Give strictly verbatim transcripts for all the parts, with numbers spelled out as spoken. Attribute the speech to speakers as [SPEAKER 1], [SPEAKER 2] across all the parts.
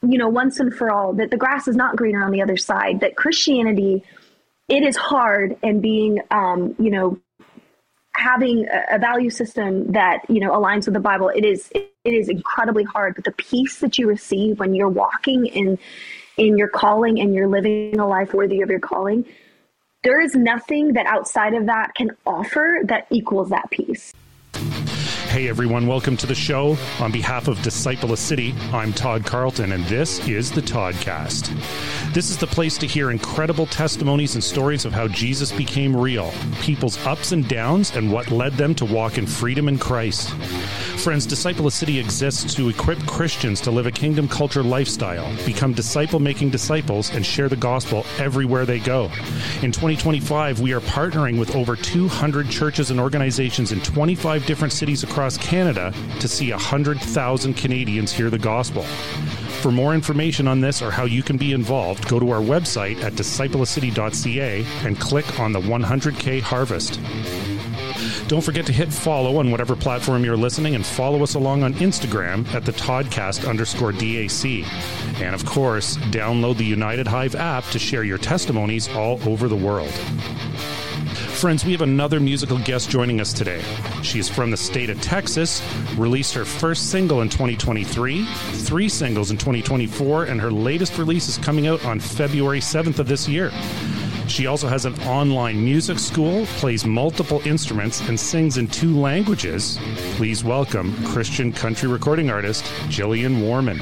[SPEAKER 1] you know, once and for all, that the grass is not greener on the other side, that Christianity, it is hard, and being, um, you know, having a, a value system that, you know, aligns with the Bible, it is, it, it is incredibly hard, but the peace that you receive when you're walking in, in your calling and you're living a life worthy of your calling, there is nothing that outside of that can offer that equals that peace.
[SPEAKER 2] Hey everyone, welcome to the show. On behalf of Disciple a City, I'm Todd Carlton, and this is the Toddcast. This is the place to hear incredible testimonies and stories of how Jesus became real, people's ups and downs, and what led them to walk in freedom in Christ. Friends, Disciple a City exists to equip Christians to live a kingdom culture lifestyle, become disciple-making disciples, and share the gospel everywhere they go. In twenty twenty-five, we are partnering with over two hundred churches and organizations in twenty-five different cities across Canada to see one hundred thousand Canadians hear the gospel. For more information on this or how you can be involved, go to our website at disciple a city dot c a and click on the one hundred K Harvest. Don't forget to hit follow on whatever platform you're listening, and follow us along on Instagram at the Toddcast underscore DAC. And of course, download the United Hive app to share your testimonies all over the world. Friends, we have another musical guest joining us today. She is from the state of Texas, released her first single in twenty twenty-three, three singles in twenty twenty-four, and her latest release is coming out on February seventh of this year. She also has an online music school, plays multiple instruments, and sings in two languages. Please welcome Christian country recording artist Jillian Warman.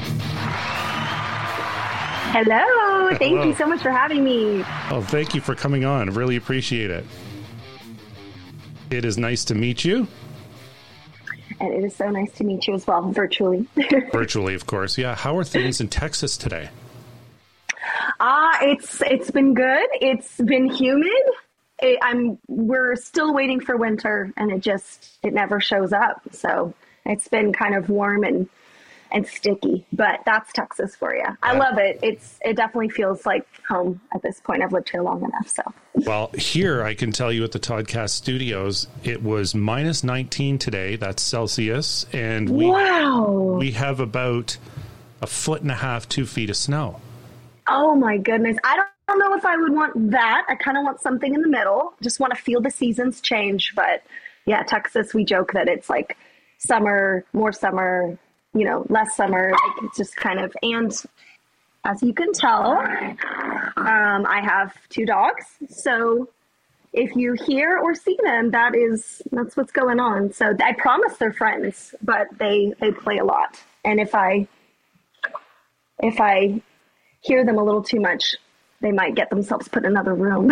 [SPEAKER 1] Hello. Thank
[SPEAKER 2] Hello.
[SPEAKER 1] you so much for having me.
[SPEAKER 2] Oh, thank you for coming on. Really appreciate it. It is nice to meet you.
[SPEAKER 1] And it is so nice to meet you as well, virtually.
[SPEAKER 2] Virtually, of course. Yeah. How are things in Texas today?
[SPEAKER 1] Ah, uh, it's it's been good. It's been humid. It, I'm we're still waiting for winter, and it just it never shows up. So it's been kind of warm and and sticky, but that's Texas for you. I love it. It's it definitely feels like home at this point. I've lived here long enough. So
[SPEAKER 2] well, here I can tell you at the Toddcast Studios, it was minus nineteen today. That's Celsius, and we
[SPEAKER 1] wow.
[SPEAKER 2] we have about a foot and a half, two feet of snow.
[SPEAKER 1] Oh my goodness. I don't, I don't know if I would want that. I kind of want something in the middle. Just want to feel the seasons change. But yeah, Texas, we joke that it's like summer, more summer, you know, less summer. Like it's just kind of, and as you can tell, um, I have two dogs. So if you hear or see them, that is, that's what's going on. So I promise they're friends, but they, they play a lot. And if I, if I, hear them a little too much, they might get themselves put in another room.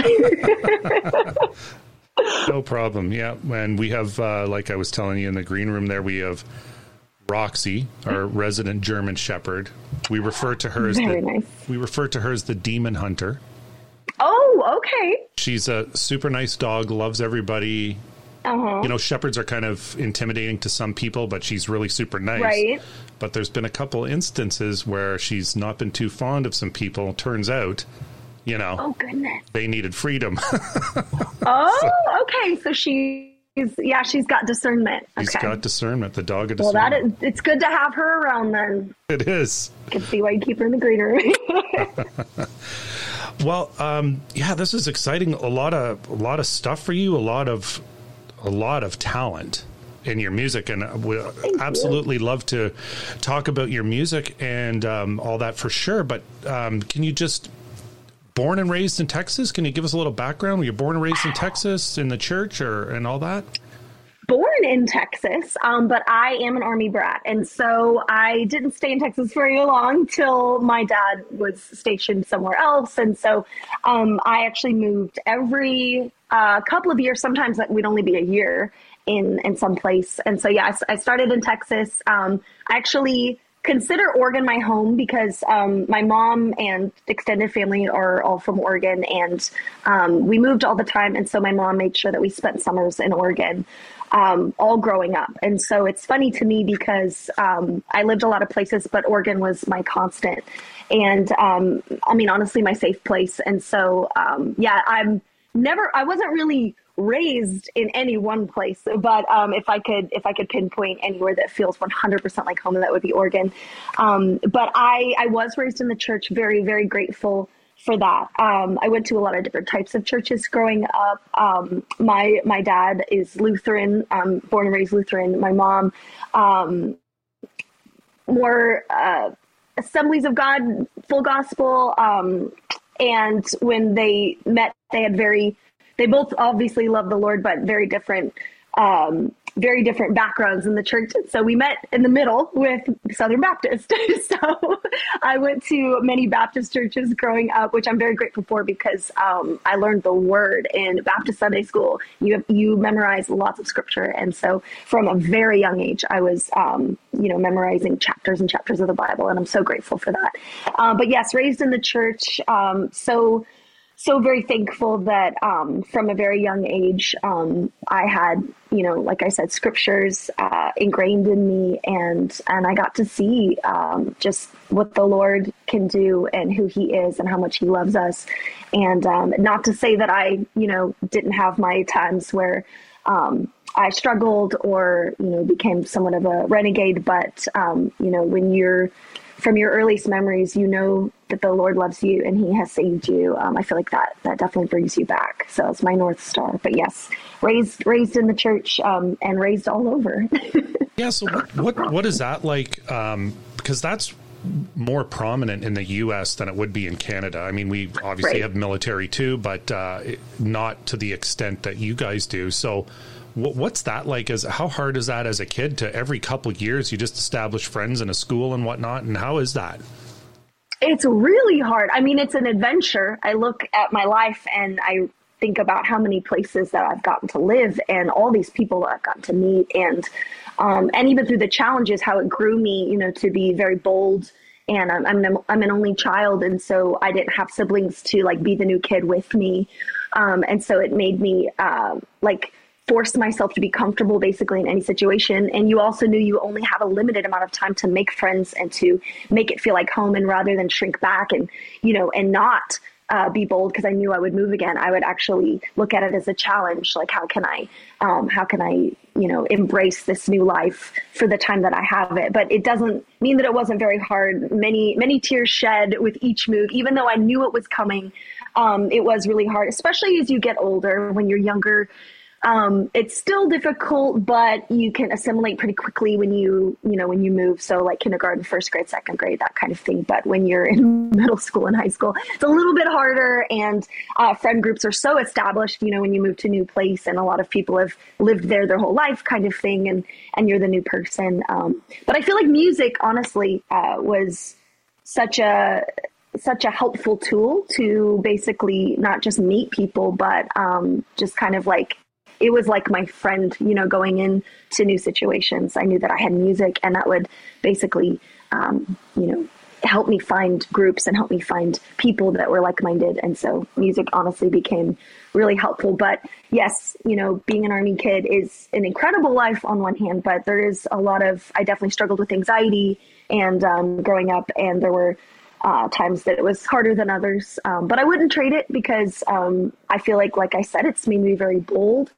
[SPEAKER 2] No problem. Yeah. And we have, uh, like I was telling you in the green room there, we have Roxy, our resident German Shepherd. We refer to her as
[SPEAKER 1] Very
[SPEAKER 2] the,
[SPEAKER 1] nice.
[SPEAKER 2] we refer to her as the demon hunter.
[SPEAKER 1] Oh, okay.
[SPEAKER 2] She's a super nice dog, loves everybody.
[SPEAKER 1] Uh-huh.
[SPEAKER 2] You know, shepherds are kind of intimidating to some people, but she's really super nice.
[SPEAKER 1] Right.
[SPEAKER 2] But there's been a couple instances where she's not been too fond of some people. Turns out, you know,
[SPEAKER 1] oh goodness,
[SPEAKER 2] they needed freedom.
[SPEAKER 1] Oh,
[SPEAKER 2] so,
[SPEAKER 1] okay. So she's, yeah, she's got discernment.
[SPEAKER 2] She's
[SPEAKER 1] okay.
[SPEAKER 2] got discernment, the dog of
[SPEAKER 1] well,
[SPEAKER 2] discernment.
[SPEAKER 1] that is, it's good to have her around then.
[SPEAKER 2] It is.
[SPEAKER 1] I can see why you keep her in the green room.
[SPEAKER 2] Well, um, yeah, this is exciting. A lot of, a lot of stuff for you, a lot of, a lot of talent in your music, and we absolutely love to talk about your music and um, all that for sure. But um, can you just, born and raised in Texas, can you give us a little background? Were you born and raised in Texas, in the church, or and all that?
[SPEAKER 1] Born in Texas, um, but I am an Army brat. And so I didn't stay in Texas very long till my dad was stationed somewhere else. And so um, I actually moved every uh, couple of years. Sometimes that would only be a year in, in some place. And so, yeah, I, I started in Texas. Um, I actually consider Oregon my home because um, my mom and extended family are all from Oregon, and um, we moved all the time. And so my mom made sure that we spent summers in Oregon. Um, all growing up. And so it's funny to me because um, I lived a lot of places, but Oregon was my constant. And um, I mean, honestly, my safe place. And so, um, yeah, I'm never, I wasn't really raised in any one place, but um, if I could, if I could pinpoint anywhere that feels one hundred percent like home, that would be Oregon. Um, but I, I was raised in the church, very, very grateful for that. Um, I went to a lot of different types of churches growing up. Um, my, my dad is Lutheran, um, born and raised Lutheran. My mom, um, more, uh, Assemblies of God, full gospel. Um, and when they met, they had very, they both obviously love the Lord, but very different, um, very different backgrounds in the church. So we met in the middle with Southern Baptist. So I went to many Baptist churches growing up, which I'm very grateful for, because um, I learned the word in Baptist Sunday school. You have, you memorize lots of scripture. And so from a very young age, I was, um, you know, memorizing chapters and chapters of the Bible. And I'm so grateful for that. Uh, but yes, raised in the church. Um, so So very thankful that um, from a very young age, um, I had, you know, like I said, scriptures uh, ingrained in me, and and I got to see um, just what the Lord can do and who he is and how much he loves us. And um, not to say that I, you know, didn't have my times where um, I struggled or, you know, became somewhat of a renegade. But, um, you know, when you're from your earliest memories, you know that the Lord loves you and he has saved you. Um, I feel like that, that definitely brings you back. So it's my North Star. But yes, raised, raised in the church um, and raised all over.
[SPEAKER 2] Yeah. So what, what, what is that like? Um, because that's more prominent in the U S than it would be in Canada. I mean, we obviously
[SPEAKER 1] Right.
[SPEAKER 2] have military too, but uh, not to the extent that you guys do. So what's that like? As how hard is that as a kid to every couple of years you just establish friends in a school and whatnot? And how is that?
[SPEAKER 1] It's really hard. I mean, it's an adventure. I look at my life and I think about how many places that I've gotten to live and all these people that I've gotten to meet, and um, and even through the challenges, how it grew me, you know, to be very bold. And I'm I'm an, I'm an only child, and so I didn't have siblings to like be the new kid with me, um, and so it made me uh, like. force myself to be comfortable basically in any situation. And you also knew you only have a limited amount of time to make friends and to make it feel like home. And rather than shrink back and, you know, and not uh, be bold because I knew I would move again, I would actually look at it as a challenge. Like, how can I, um, how can I, you know, embrace this new life for the time that I have it? But it doesn't mean that it wasn't very hard. Many, many tears shed with each move, even though I knew it was coming. Um, it was really hard, especially as you get older. When you're younger, Um, it's still difficult, but you can assimilate pretty quickly when you, you know, when you move. So like kindergarten, first grade, second grade, that kind of thing. But when you're in middle school and high school, it's a little bit harder. And uh, friend groups are so established, you know, when you move to a new place, and a lot of people have lived there their whole life kind of thing. And, and you're the new person. Um, but I feel like music, honestly, uh, was such a, such a helpful tool to basically not just meet people, but um, just kind of like, it was like my friend, you know, going into new situations. I knew that I had music, and that would basically, um, you know, help me find groups and help me find people that were like-minded. And so music honestly became really helpful. But yes, you know, being an Army kid is an incredible life on one hand, but there is a lot of, I definitely struggled with anxiety and um, growing up, and there were Uh, times that it was harder than others. Um, but I wouldn't trade it because um, I feel like, like I said, it's made me very bold.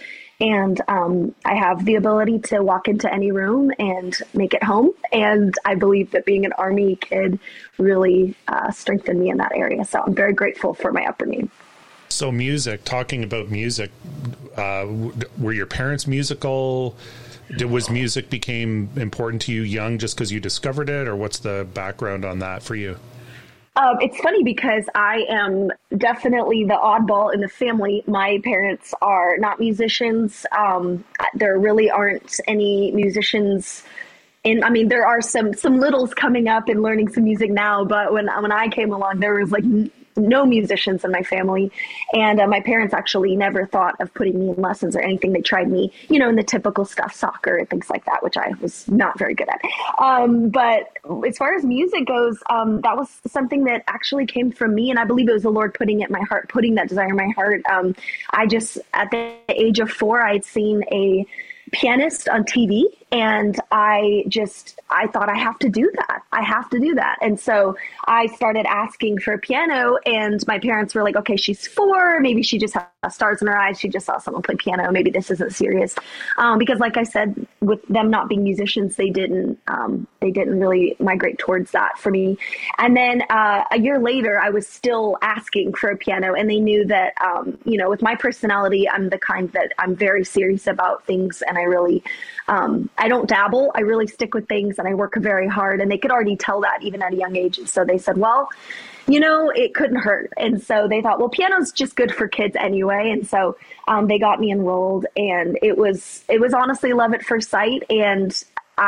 [SPEAKER 1] And um, I have the ability to walk into any room and make it home. And I believe that being an Army kid really uh, strengthened me in that area. So I'm very grateful for my upbringing.
[SPEAKER 2] So music, talking about music, uh, were your parents musical? Did, was music became important to you young just because you discovered it, or what's the background on that for you?
[SPEAKER 1] Um, it's funny because I am definitely the oddball in the family. My parents are not musicians. Um, there really aren't any musicians in, I mean, there are some, some littles coming up and learning some music now, but when, when I came along, there was like no musicians in my family. And uh, my parents actually never thought of putting me in lessons or anything. They tried me, you know, in the typical stuff, soccer and things like that, which I was not very good at. Um, but as far as music goes, um, that was something that actually came from me. And I believe it was the Lord putting it in my heart, putting that desire in my heart. Um, I just, at the age of four, I had seen a pianist on T V. And I just, I thought I have to do that. I have to do that. And so I started asking for a piano, and my parents were like, okay, she's four. Maybe she just has stars in her eyes. She just saw someone play piano. Maybe this isn't serious. Um, because like I said, with them not being musicians, they didn't, um, they didn't really migrate towards that for me. And then uh, a year later, I was still asking for a piano, and they knew that, um, you know, with my personality, I'm the kind that I'm very serious about things. And I really, um, I don't dabble. I really stick with things, and I work very hard, and they could already tell that even at a young age. So they said, well, you know, it couldn't hurt. And so they thought, well, piano's just good for kids anyway. And so um, they got me enrolled, and it was, it was honestly love at first sight. And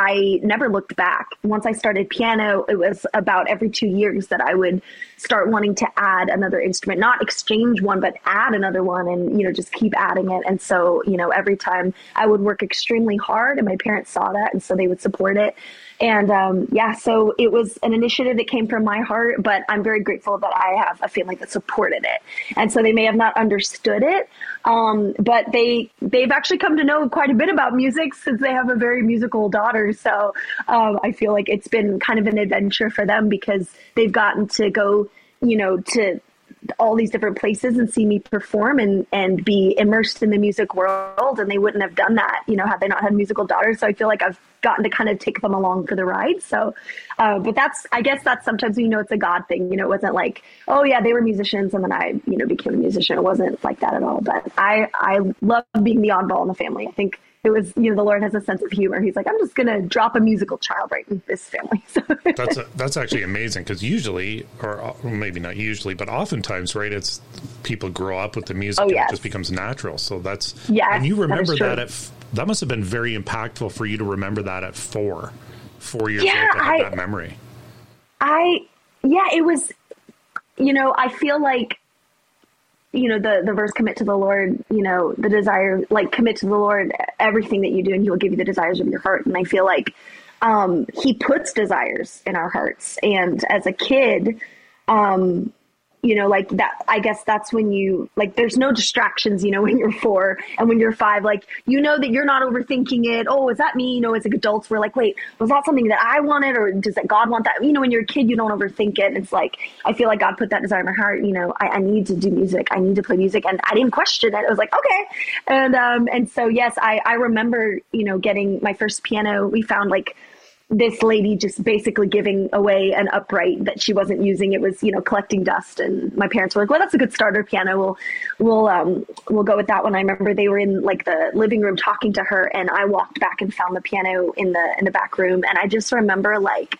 [SPEAKER 1] I never looked back. Once I started piano, it was about every two years that I would start wanting to add another instrument, not exchange one, but add another one, and, you know, just keep adding it. And so, you know, every time I would work extremely hard, and my parents saw that, and so they would support it. And um, yeah, so it was an initiative that came from my heart, but I'm very grateful that I have a family that supported it. And so they may have not understood it, um, but they, they've actually come to know quite a bit about music since they have a very musical daughter. So um, I feel like it's been kind of an adventure for them, because they've gotten to go, you know, to all these different places and see me perform and, and be immersed in the music world. And they wouldn't have done that, you know, had they not had musical daughters. So I feel like I've gotten to kind of take them along for the ride. So, uh, but that's, I guess that's sometimes, you know, it's a God thing, you know, it wasn't like, oh yeah, they were musicians and then I, you know, became a musician. It wasn't like that at all. But I, I love being the oddball in the family. I think it was, you know, the Lord has a sense of humor. He's like, I'm just going to drop a musical child right in this family. So
[SPEAKER 2] that's a, that's actually amazing, because usually, or maybe not usually, but oftentimes, right, it's people grow up with the music,
[SPEAKER 1] oh,
[SPEAKER 2] and
[SPEAKER 1] yes.
[SPEAKER 2] it just becomes natural. So that's,
[SPEAKER 1] yes,
[SPEAKER 2] and you remember
[SPEAKER 1] that,
[SPEAKER 2] that at, that must have been very impactful for you to remember that at four, four years
[SPEAKER 1] yeah,
[SPEAKER 2] old to have
[SPEAKER 1] I,
[SPEAKER 2] that memory.
[SPEAKER 1] I, yeah, it was, you know, I feel like, you know, the, the verse, commit to the Lord, you know, the desire, like commit to the Lord, everything that you do, and he will give you the desires of your heart. And I feel like um, he puts desires in our hearts. And as a kid, um, you know, like that, I guess that's when you, like, there's no distractions, you know, when you're four and when you're five, like, you know, that you're not overthinking it. Oh, is that me? You know, as like adults, we're like, wait, was that something that I wanted, or does that God want that? You know, when you're a kid, you don't overthink it. It's like, I feel like God put that desire in my heart. You know, I, I need to do music. I need to play music. And I didn't question it. It was like, okay. And, um, and so, yes, I, I remember, you know, getting my first piano. We found like this lady just basically giving away an upright that she wasn't using. It was, you know, collecting dust. And my parents were like, well, that's a good starter piano. We'll, we'll, um, we'll go with that one. I remember they were in like the living room talking to her, and I walked back and found the piano in the, in the back room. And I just remember like,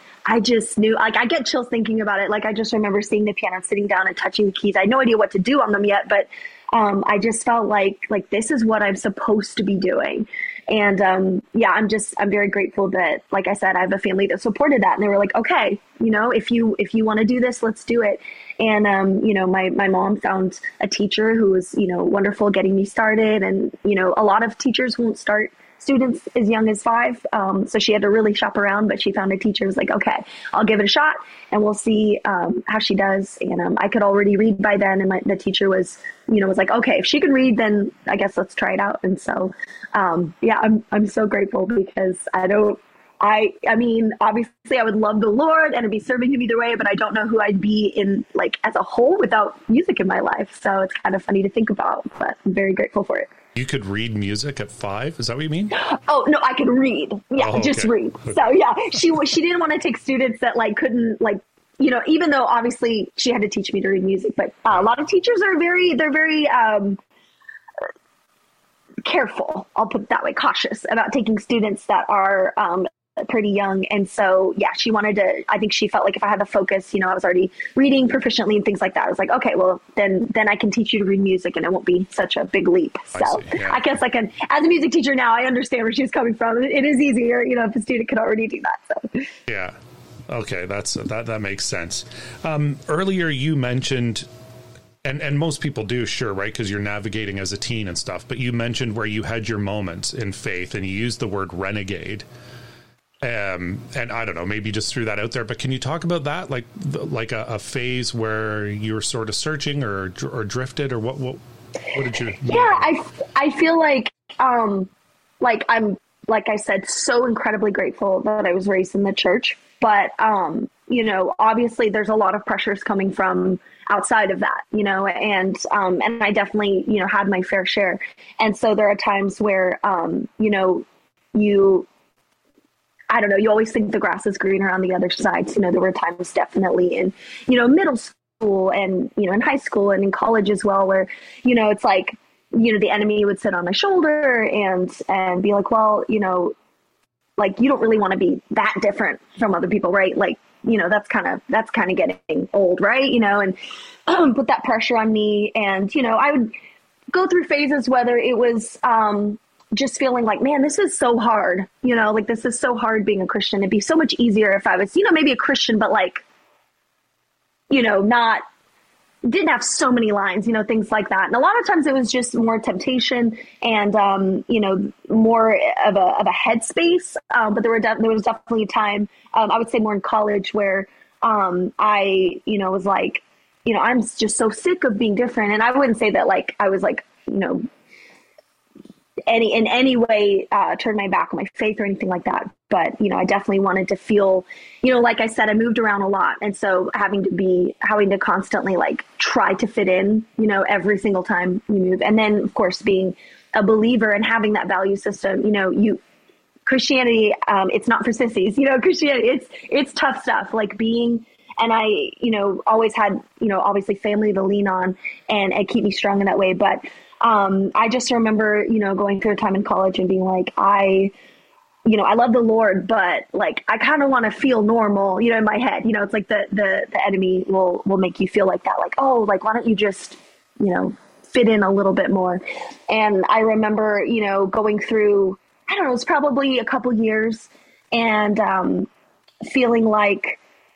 [SPEAKER 1] I just knew, like, I get chills thinking about it. Like, I just remember seeing the piano, sitting down and touching the keys. I had no idea what to do on them yet, but um, I just felt like, like, this is what I'm supposed to be doing. And um, yeah, I'm just, I'm very grateful that, like I said, I have a family that supported that. And they were like, okay, you know, if you, if you want to do this, let's do it. And, um, you know, my, my mom found a teacher who was, you know, wonderful getting me started. And, you know, a lot of teachers won't start students as young as five. Um, so she had to really shop around, but she found a teacher who was like, okay, I'll give it a shot and we'll see um, how she does. And um, I could already read by then. And my, the teacher was, you know, was like, okay, if she can read, then I guess let's try it out. And so, um, yeah, I'm, I'm so grateful, because I don't, I, I mean, obviously I would love the Lord and I'd be serving him either way, but I don't know who I'd be in, like, as a whole without music in my life. So it's kind of funny to think about, but I'm very grateful for it.
[SPEAKER 2] You could read music at five? Is that what you mean?
[SPEAKER 1] Oh, no, I could read. Yeah,
[SPEAKER 2] oh, okay.
[SPEAKER 1] just read. So yeah, she she didn't want to take students that like couldn't, like, you know, even though obviously she had to teach me to read music, but uh, a lot of teachers are very, they're very um, careful. I'll put it that way, cautious about taking students that are um, pretty young. And so, yeah, she wanted to, I think she felt like if I had the focus, you know, I was already reading proficiently and things like that. I was like, okay, well, then, then I can teach you to read music and it won't be such a big leap. So I, yeah. I guess I can, as a music teacher now, I understand where she's coming from. It is easier, you know, if a student could already do that. So
[SPEAKER 2] yeah. Okay. That's, that, that makes sense. Um, earlier you mentioned, and, and most people do, sure, right? Because you're navigating as a teen and stuff, but you mentioned where you had your moments in faith and you used the word renegade. Um, and I don't know, maybe just threw that out there, but can you talk about that? Like, like a, a phase where you were sort of searching or, or drifted, or what, what, what did you?
[SPEAKER 1] Yeah, I, I feel like, um, like, I'm, like I said, so incredibly grateful that I was raised in the church. But, um, you know, obviously there's a lot of pressures coming from outside of that, you know, and, um, and I definitely, you know, had my fair share. And so there are times where, um, you know, you, I don't know, you always think the grass is greener on the other side. So, you know, there were times definitely in, you know, middle school and, you know, in high school and in college as well, where, you know, it's like, you know, the enemy would sit on my shoulder and, and be like, well, you know, like, you don't really want to be that different from other people, right? Like, you know, that's kind of, that's kind of getting old, right? You know, and um, put that pressure on me. And, you know, I would go through phases, whether it was um, just feeling like, man, this is so hard, you know, like, this is so hard being a Christian. It'd be so much easier if I was, you know, maybe a Christian, but like, you know, not, didn't have so many lines, you know, things like that. And a lot of times it was just more temptation and, um, you know, more of a, of a headspace. Um, but there were, de- there was definitely a time, um, I would say more in college where, um, I, you know, was like, you know, I'm just so sick of being different. And I wouldn't say that like, I was like, you know, any, in any way, uh, turn my back on my faith or anything like that. But, you know, I definitely wanted to feel, you know, like I said, I moved around a lot. And so having to be, having to constantly like try to fit in, you know, every single time you move. And then of course, being a believer and having that value system, you know, you, Christianity, um, it's not for sissies, you know, Christianity, it's, it's tough stuff, like being, and I, you know, always had, you know, obviously family to lean on and, and keep me strong in that way. But, um, I just remember, you know, going through a time in college and being like, I, you know, I love the Lord, but like, I kind of want to feel normal, you know, in my head, you know, it's like the, the, the enemy will, will make you feel like that. Like, oh, like, why don't you just, you know, fit in a little bit more. And I remember, you know, going through, I don't know, it's probably a couple years and, um, feeling like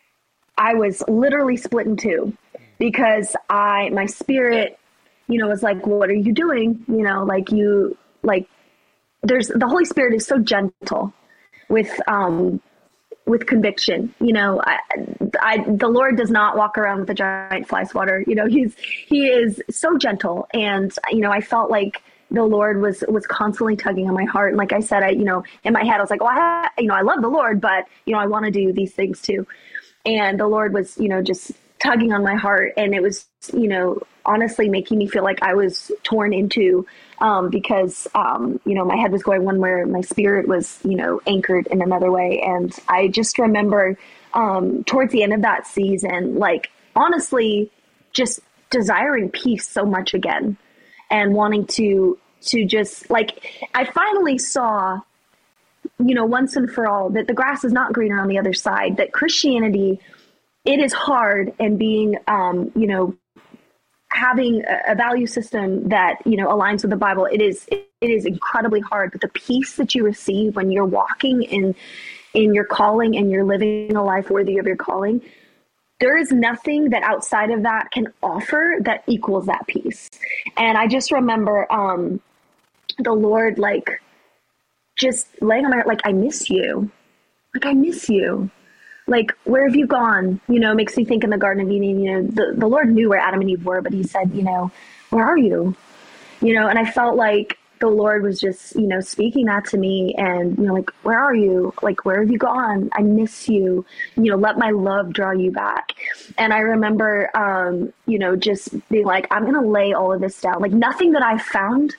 [SPEAKER 1] I was literally split in two because I, my spirit, you know, was like, what are you doing? You know, like you, like, there's the Holy Spirit is so gentle with, um, with conviction, you know, I, I, the Lord does not walk around with a giant fly swatter, you know, he's, he is so gentle. And, you know, I felt like the Lord was, was constantly tugging on my heart. And like I said, I, you know, in my head, I was like, well, I, you know, I love the Lord, but, you know, I want to do these things too. And the Lord was, you know, just tugging on my heart. And it was, you know, honestly making me feel like I was torn into, um, because, um, you know, my head was going one way, my spirit was, you know, anchored in another way. And I just remember, um, towards the end of that season, like, honestly, just desiring peace so much again and wanting to, to just like, I finally saw, you know, once and for all that the grass is not greener on the other side, that Christianity, it is hard, and being, um, you know, having a, a value system that, you know, aligns with the Bible, it is, it, it is incredibly hard, but the peace that you receive when you're walking in, in your calling and you're living a life worthy of your calling, there is nothing that outside of that can offer that equals that peace. And I just remember, um, the Lord, like, just laying on my heart, like, I miss you. Like, I miss you. Like, where have you gone? You know, makes me think in the Garden of Eden, you know, the, the Lord knew where Adam and Eve were, but he said, you know, where are you? You know, and I felt like the Lord was just, you know, speaking that to me and, you know, like, where are you? Like, where have you gone? I miss you. You know, let my love draw you back. And I remember, um, you know, just being like, I'm going to lay all of this down. Like, nothing that I found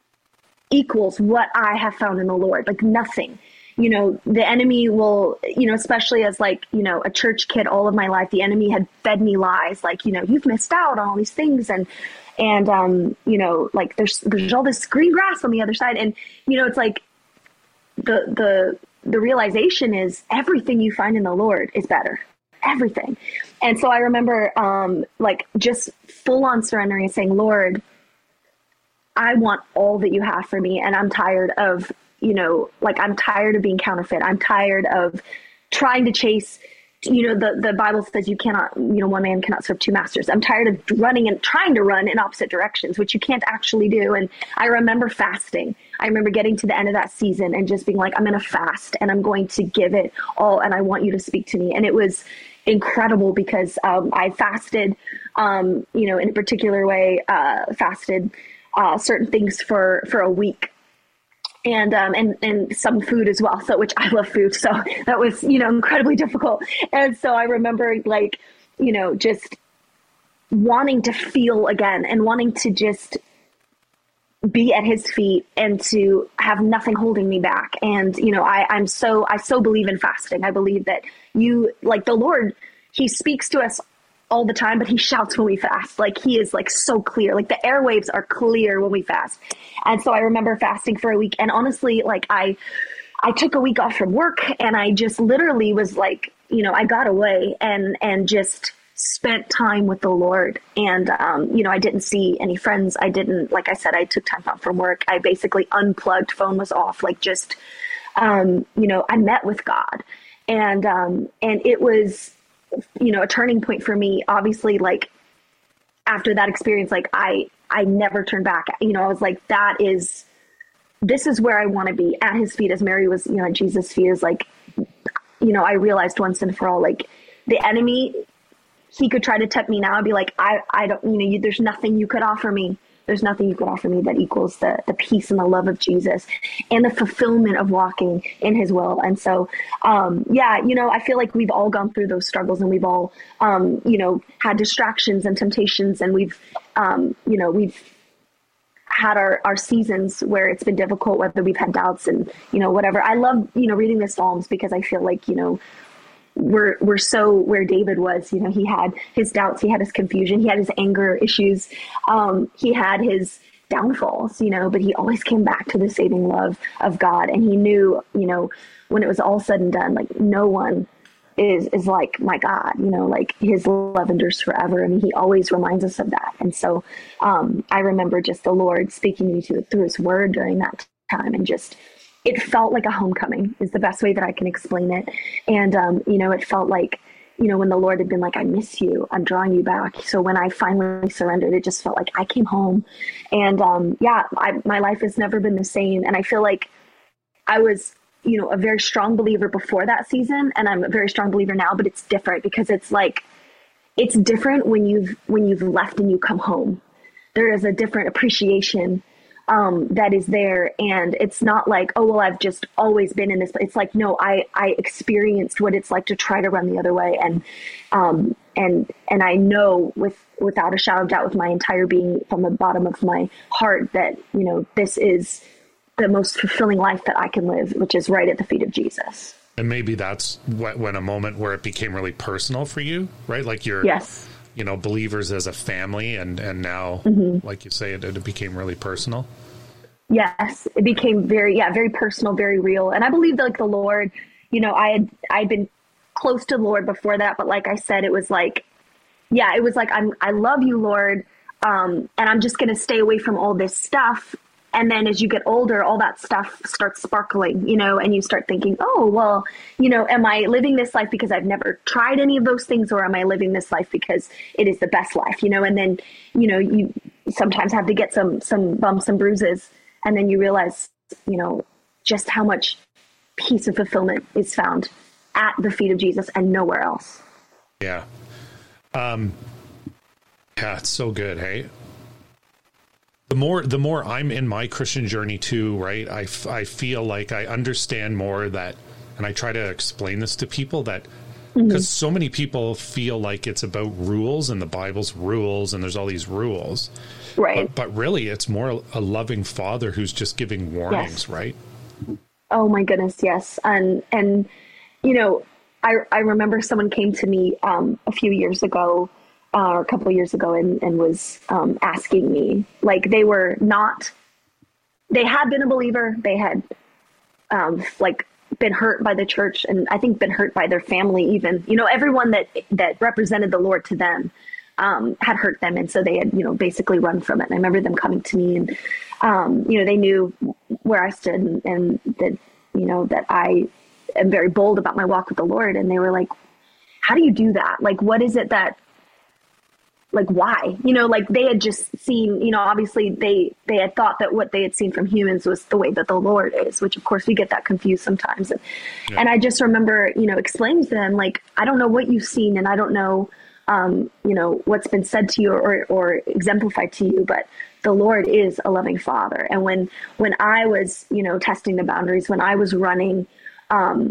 [SPEAKER 1] equals what I have found in the Lord. Like, nothing. You know, the enemy will, you know, especially as like, you know, a church kid all of my life, the enemy had fed me lies like, you know, you've missed out on all these things. And, and, um, you know, like there's, there's all this green grass on the other side. And, you know, it's like the, the, the realization is everything you find in the Lord is better. Everything. And so I remember, um, like just full on surrendering and saying, Lord, I want all that you have for me. And I'm tired of, you know, like I'm tired of being counterfeit. I'm tired of trying to chase, you know, the, the Bible says you cannot, you know, one man cannot serve two masters. I'm tired of running and trying to run in opposite directions, which you can't actually do. And I remember fasting. I remember getting to the end of that season and just being like, I'm going to fast and I'm going to give it all. And I want you to speak to me. And it was incredible because um, I fasted, um, you know, in a particular way, uh, fasted uh, certain things for, for a week. and um and and some food as well, so which I love food, so that was, you know, incredibly difficult. And so I remember, like, you know, just wanting to feel again and wanting to just be at his feet and to have nothing holding me back. And, you know, I, I'm so, I so believe in fasting. I believe that you, like, the Lord, he speaks to us all the time, but he shouts when we fast. Like, he is like so clear, like the airwaves are clear when we fast. And so I remember fasting for a week, and honestly, like I, I took a week off from work, and I just literally was like, you know, I got away and, and just spent time with the Lord. And, um, you know, I didn't see any friends. I didn't, like I said, I took time off from work. I basically unplugged, phone was off, like just, um, you know, I met with God, and, um, and it was, you know, a turning point for me. Obviously, like after that experience, like I, I never turned back. You know, I was like, that is, this is where I want to be, at his feet, as Mary was, you know, at Jesus' feet. Is like, you know, I realized once and for all, like the enemy, he could try to tempt me now. I'd be like, I, I don't, you know, you, there's nothing you could offer me. There's nothing you could offer me that equals the the peace and the love of Jesus and the fulfillment of walking in his will. And so, um, yeah, you know, I feel like we've all gone through those struggles, and we've all, um, you know, had distractions and temptations, and we've, um, you know, we've had our, our seasons where it's been difficult, whether we've had doubts and, you know, whatever. I love, you know, reading the Psalms, because I feel like, you know, we're, we're so where David was. You know, he had his doubts, he had his confusion, he had his anger issues, um, he had his downfalls, you know, but he always came back to the saving love of God. And he knew, you know, when it was all said and done, like no one is, is like my God, you know, like his love endures forever. I mean, he always reminds us of that. And so, um, I remember just the Lord speaking to me through, through his word during that time, and just, it felt like a homecoming is the best way that I can explain it. And, um, you know, it felt like, you know, when the Lord had been like, I miss you, I'm drawing you back. So when I finally surrendered, it just felt like I came home. And, um, yeah, I, my life has never been the same. And I feel like I was, you know, a very strong believer before that season, and I'm a very strong believer now, but it's different because it's like, it's different when you've, when you've left and you come home. There is a different appreciation um, that is there. And it's not like, oh, well, I've just always been in this. It's like, no, I, I experienced what it's like to try to run the other way. And, um, and, and I know with, without a shadow of doubt, with my entire being, from the bottom of my heart, that, you know, this is the most fulfilling life that I can live, which is right at the feet of Jesus.
[SPEAKER 2] And maybe that's what, when a moment where it became really personal for you, right? Like you're,
[SPEAKER 1] yes,
[SPEAKER 2] you know, believers as a family, and, and now,
[SPEAKER 1] mm-hmm.
[SPEAKER 2] like you say, it, it became really personal.
[SPEAKER 1] Yes, it became very, yeah, very personal, very real. And I believe that, like, the Lord, you know, I had, I'd been close to the Lord before that, but like I said, it was like, yeah, it was like, I'm, I love you, Lord. Um, and I'm just going to stay away from all this stuff. And then as you get older, all that stuff starts sparkling, you know, and you start thinking, oh, well, you know, am I living this life because I've never tried any of those things, or am I living this life because it is the best life, you know? And then, you know, you sometimes have to get some, some bumps and bruises, and then you realize, you know, just how much peace and fulfillment is found at the feet of Jesus and nowhere else.
[SPEAKER 2] Yeah. Um, yeah, it's so good. Hey, the more, the more I'm in my Christian journey too, right? I, f- I feel like I understand more that, and I try to explain this to people, that because mm-hmm. so many people feel like it's about rules, and the Bible's rules, and there's all these rules,
[SPEAKER 1] right?
[SPEAKER 2] But, but really it's more a loving Father who's just giving warnings,
[SPEAKER 1] yes.
[SPEAKER 2] right?
[SPEAKER 1] Oh my goodness. Yes. And, and, you know, I, I remember someone came to me um, a few years ago, uh, or a couple of years ago, and, and was um, asking me, like, they were not, they had been a believer. They had um, like been hurt by the church, and I think been hurt by their family even, you know, everyone that, that represented the Lord to them um, had hurt them. And so they had, you know, basically run from it. And I remember them coming to me, and, um, you know, they knew where I stood, and, and that, you know, that I am very bold about my walk with the Lord. And they were like, how do you do that? Like, what is it that, like, why, you know, like they had just seen, you know, obviously they, they had thought that what they had seen from humans was the way that the Lord is, which of course we get that confused sometimes. And, yeah. and I just remember, you know, explaining to them, like, I don't know what you've seen, and I don't know um, you know, what's been said to you or, or exemplified to you, but the Lord is a loving Father. And when, when I was, you know, testing the boundaries, when I was running, um,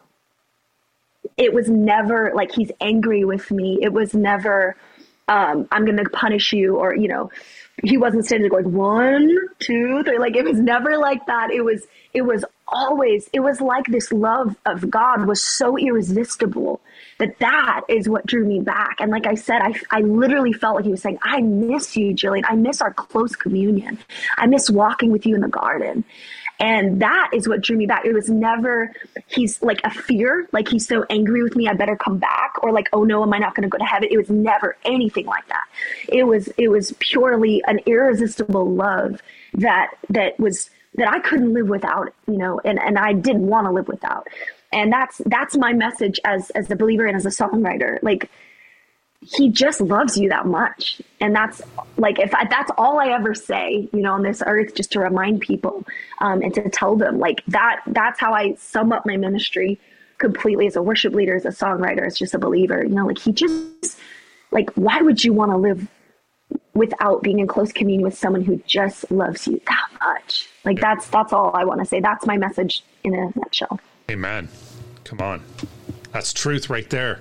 [SPEAKER 1] it was never like he's angry with me. It was never, um, I'm going to punish you, or, you know, he wasn't standing there going one, two, three. Like, it was never like that. It was, it was always, it was like this love of God was so irresistible that that is what drew me back. And like I said, I, I literally felt like he was saying, I miss you, Jillian. I miss our close communion. I miss walking with you in the garden. And that is what drew me back. It was never, he's like a fear, like he's so angry with me, I better come back, or like, oh no, am I not going to go to heaven? It was never anything like that. It was, it was purely an irresistible love that, that was, that I couldn't live without, you know, and, and I didn't want to live without. And that's, that's my message as, as a believer and as a songwriter. Like, he just loves you that much. And that's like, if I, that's all I ever say, you know, on this earth, just to remind people, um, and to tell them like that, that's how I sum up my ministry completely as a worship leader, as a songwriter, as just a believer, you know, like he just like, why would you want to live without being in close communion with someone who just loves you that much? Like, that's, that's all I want to say. That's my message in a nutshell.
[SPEAKER 2] Amen. Come on. That's truth right there.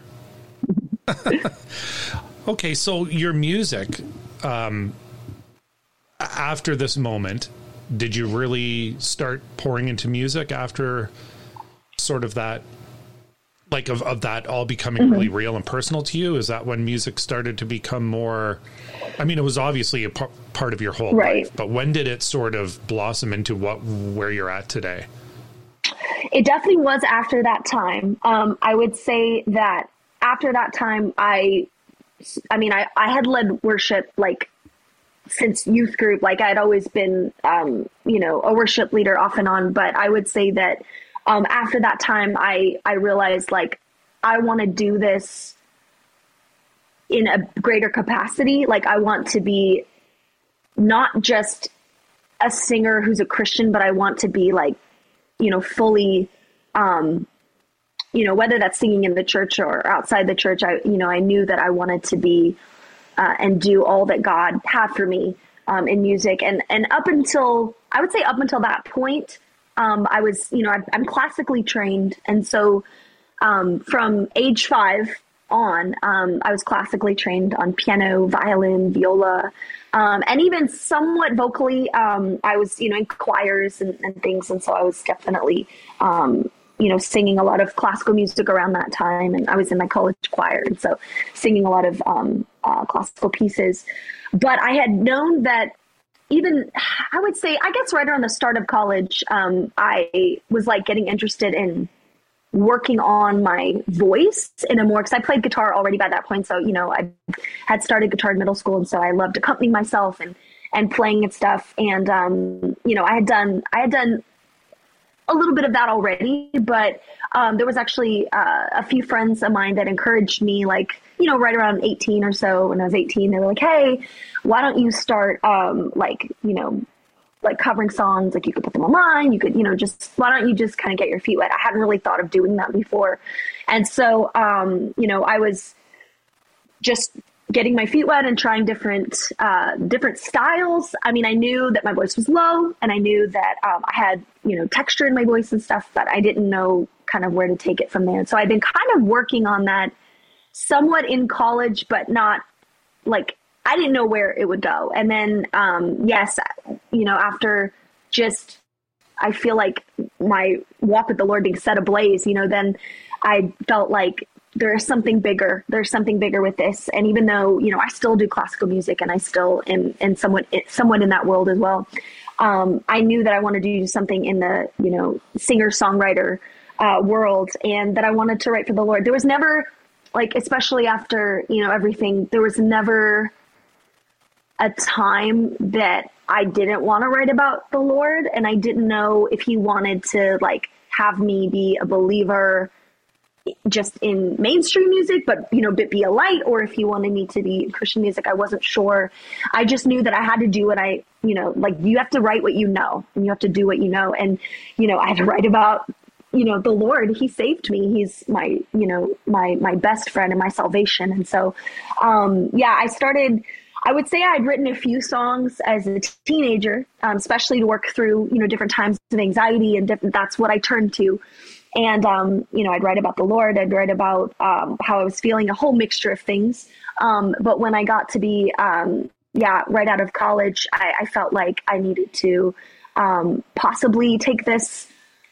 [SPEAKER 2] Okay, so your music, um, after this moment, did you really start pouring into music after sort of that, like of, of that all becoming mm-hmm. really real and personal to you? Is that when music started to become more, I mean, it was obviously a p- part of your whole
[SPEAKER 1] right.
[SPEAKER 2] life, but when did it sort of blossom into what, where you're at today?
[SPEAKER 1] It definitely was after that time. Um, I would say that after that time, I, I mean, I, I had led worship like since youth group. Like, I had always been, um, you know, a worship leader off and on. But I would say that um, after that time, I, I realized like I want to do this in a greater capacity. Like, I want to be not just a singer who's a Christian, but I want to be like, you know, fully, um, you know, whether that's singing in the church or outside the church, I, you know, I knew that I wanted to be uh, and do all that God had for me um, in music. And, and up until, I would say up until that point, um, I was, you know, I, I'm classically trained. And so um, from age five on, um, I was classically trained on piano, violin, viola, um, and even somewhat vocally. Um, I was, you know, in choirs and, and things. And so I was definitely, um, you know, singing a lot of classical music around that time. And I was in my college choir. And so singing a lot of um, uh, classical pieces. But I had known that even, I would say, I guess right around the start of college, um, I was like getting interested in working on my voice in a more, because I played guitar already by that point. So, you know, I had started guitar in middle school. And so I loved accompanying myself and, and playing and stuff. And, um, you know, I had done, I had done a little bit of that already, but um, there was actually uh, a few friends of mine that encouraged me, like, you know, right around eighteen or so, when I was eighteen, they were like, hey, why don't you start um, like, you know, like covering songs, like you could put them online, you could, you know, just, why don't you just kind of get your feet wet? I hadn't really thought of doing that before. And so, um, you know, I was just getting my feet wet and trying different, uh, different styles. I mean, I knew that my voice was low and I knew that, um, I had, you know, texture in my voice and stuff, but I didn't know kind of where to take it from there. And so I've been kind of working on that somewhat in college, but not like, I didn't know where it would go. And then, um, yes, you know, after just, I feel like my walk with the Lord being set ablaze, you know, then I felt like there's something bigger. There's something bigger with this. And even though, you know, I still do classical music and I still am, and somewhat, somewhat in that world as well. Um, I knew that I wanted to do something in the, you know, singer songwriter, uh, world, and that I wanted to write for the Lord. There was never like, especially after, you know, everything, there was never a time that I didn't want to write about the Lord. And I didn't know if he wanted to like have me be a believer just in mainstream music, but, you know, be a light, or if he wanted me to be in Christian music. I wasn't sure. I just knew that I had to do what I, you know, like you have to write what you know and you have to do what you know. And, you know, I had to write about, you know, the Lord, he saved me. He's my, you know, my, my best friend and my salvation. And so, um, yeah, I started, I would say I'd written a few songs as a teenager, um, especially to work through, you know, different times of anxiety and different, that's what I turned to. And, um, you know, I'd write about the Lord, I'd write about, um, how I was feeling, a whole mixture of things. Um, but when I got to be, um, yeah, right out of college, I, I felt like I needed to, um, possibly take this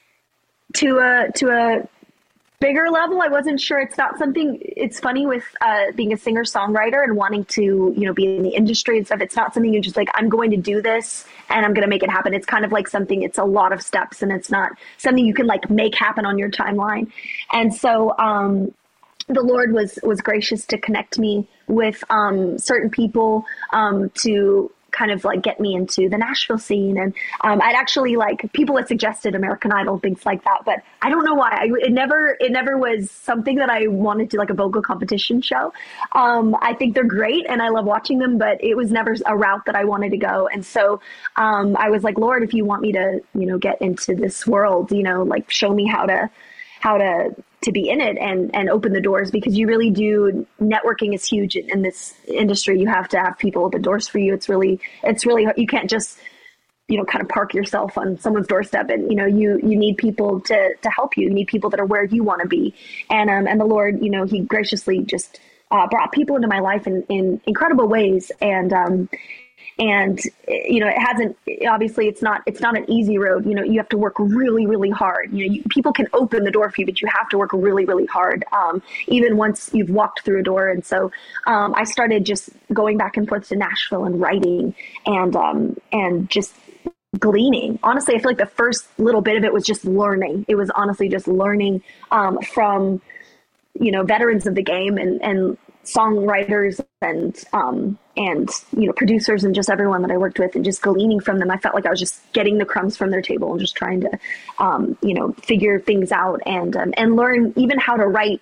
[SPEAKER 1] to a, to a bigger level. I wasn't sure. It's not something, it's funny with, uh, being a singer songwriter and wanting to, you know, be in the industry and stuff. It's not something you're just like, I'm going to do this and I'm going to make it happen. It's kind of like something, it's a lot of steps and it's not something you can like make happen on your timeline. And so, um, the Lord was, was gracious to connect me with, um, certain people, um, to kind of like get me into the Nashville scene. And, um, I'd actually like people had suggested American Idol, things like that, but I don't know why I, it never, it never was something that I wanted to like a vocal competition show. Um, I think they're great and I love watching them, but it was never a route that I wanted to go. And so, um, I was like, Lord, if you want me to, you know, get into this world, you know, like show me how to, how to, to be in it and, and open the doors, because you really do. Networking is huge in, in this industry. You have to have people open doors for you. It's really, it's really, you can't just, you know, kind of park yourself on someone's doorstep and, you know, you, you need people to, to help you. You need people that are where you want to be. And, um, and the Lord, you know, he graciously just, uh, brought people into my life in, in incredible ways. And, um, And, you know, it hasn't, obviously it's not, it's not an easy road. You know, you have to work really, really hard. You know, you, people can open the door for you, but you have to work really, really hard. Um, even once you've walked through a door. And so, um, I started just going back and forth to Nashville and writing and, um, and just gleaning. Honestly, I feel like the first little bit of it was just learning. It was honestly just learning, um, from, you know, veterans of the game and, and songwriters and, um, and, you know, producers and just everyone that I worked with and just gleaning from them. I felt like I was just getting the crumbs from their table and just trying to, um, you know, figure things out and, um, and learn even how to write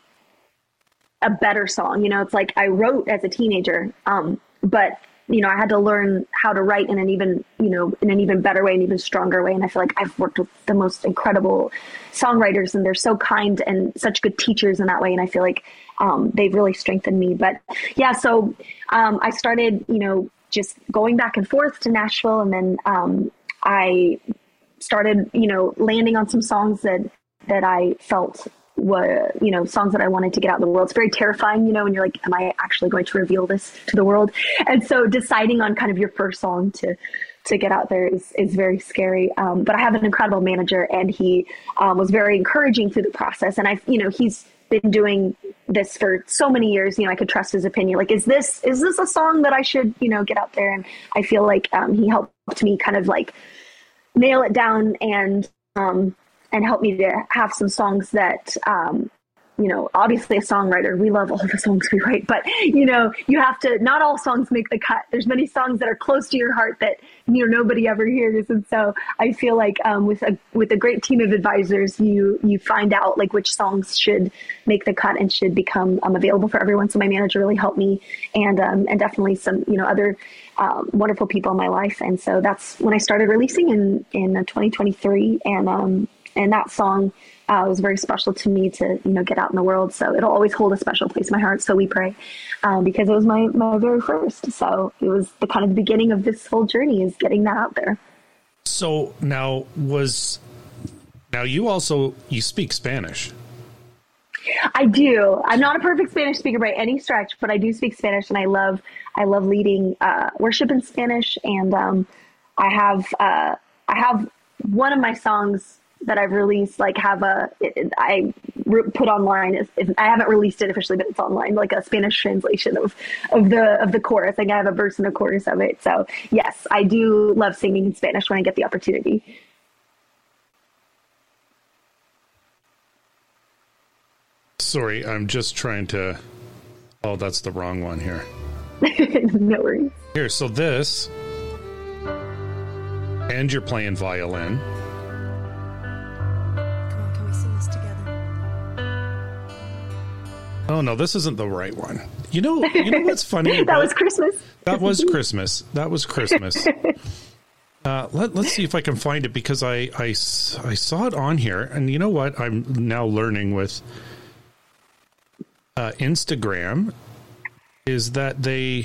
[SPEAKER 1] a better song. You know, it's like I wrote as a teenager, um, but you know, I had to learn how to write in an even, you know, in an even better way, an even stronger way. And I feel like I've worked with the most incredible songwriters and they're so kind and such good teachers in that way. And I feel like, um, they've really strengthened me. But yeah, so, um, I started, you know, just going back and forth to Nashville. And then, um, I started, you know, landing on some songs that, that I felt were, you know, songs that I wanted to get out in the world. It's very terrifying, you know, and you're like, am I actually going to reveal this to the world? And so deciding on kind of your first song to, to get out there is, is very scary. Um, but I have an incredible manager and he, um, was very encouraging through the process. And I, you know, he's been doing this for so many years, you know, I could trust his opinion. Like, is this, is this a song that I should, you know, get out there? And I feel like, um, he helped me kind of like nail it down and, um, and help me to have some songs that, um, you know, obviously a songwriter, we love all the songs we write, but, you know, you have to, not all songs make the cut. There's many songs that are close to your heart that, you know, nobody ever hears. And so I feel like um, with a with a great team of advisors, you you find out like which songs should make the cut and should become um, available for everyone. So my manager really helped me and um, and definitely some, you know, other um, wonderful people in my life. And so that's when I started releasing in, in twenty twenty-three. And um, and that song uh, was very special to me to, you know, get out in the world. So it'll always hold a special place in my heart. So we pray um, because it was my, my very first. So it was the kind of the beginning of this whole journey is getting that out there.
[SPEAKER 2] So now was, now you also, you speak Spanish.
[SPEAKER 1] I do. I'm not a perfect Spanish speaker by any stretch, but I do speak Spanish and I love, I love leading uh, worship in Spanish. And um, I have, uh, I have one of my songs that I've released, like have a, it, I re- put online, if, if, I haven't released it officially, but it's online, like a Spanish translation of, of the, of the chorus. Like I have a verse and a chorus of it. So yes, I do love singing in Spanish when I get the opportunity.
[SPEAKER 2] Sorry, I'm just trying to, oh, that's the wrong one here.
[SPEAKER 1] No worries.
[SPEAKER 2] Here, so this, and you're playing violin. Oh, no, this isn't the right one. You know, you know what's funny?
[SPEAKER 1] That was Christmas.
[SPEAKER 2] That was Christmas. That was Christmas. Uh, let, let's see if I can find it because I, I, I saw it on here. And you know what? I'm now learning with uh, Instagram is that they...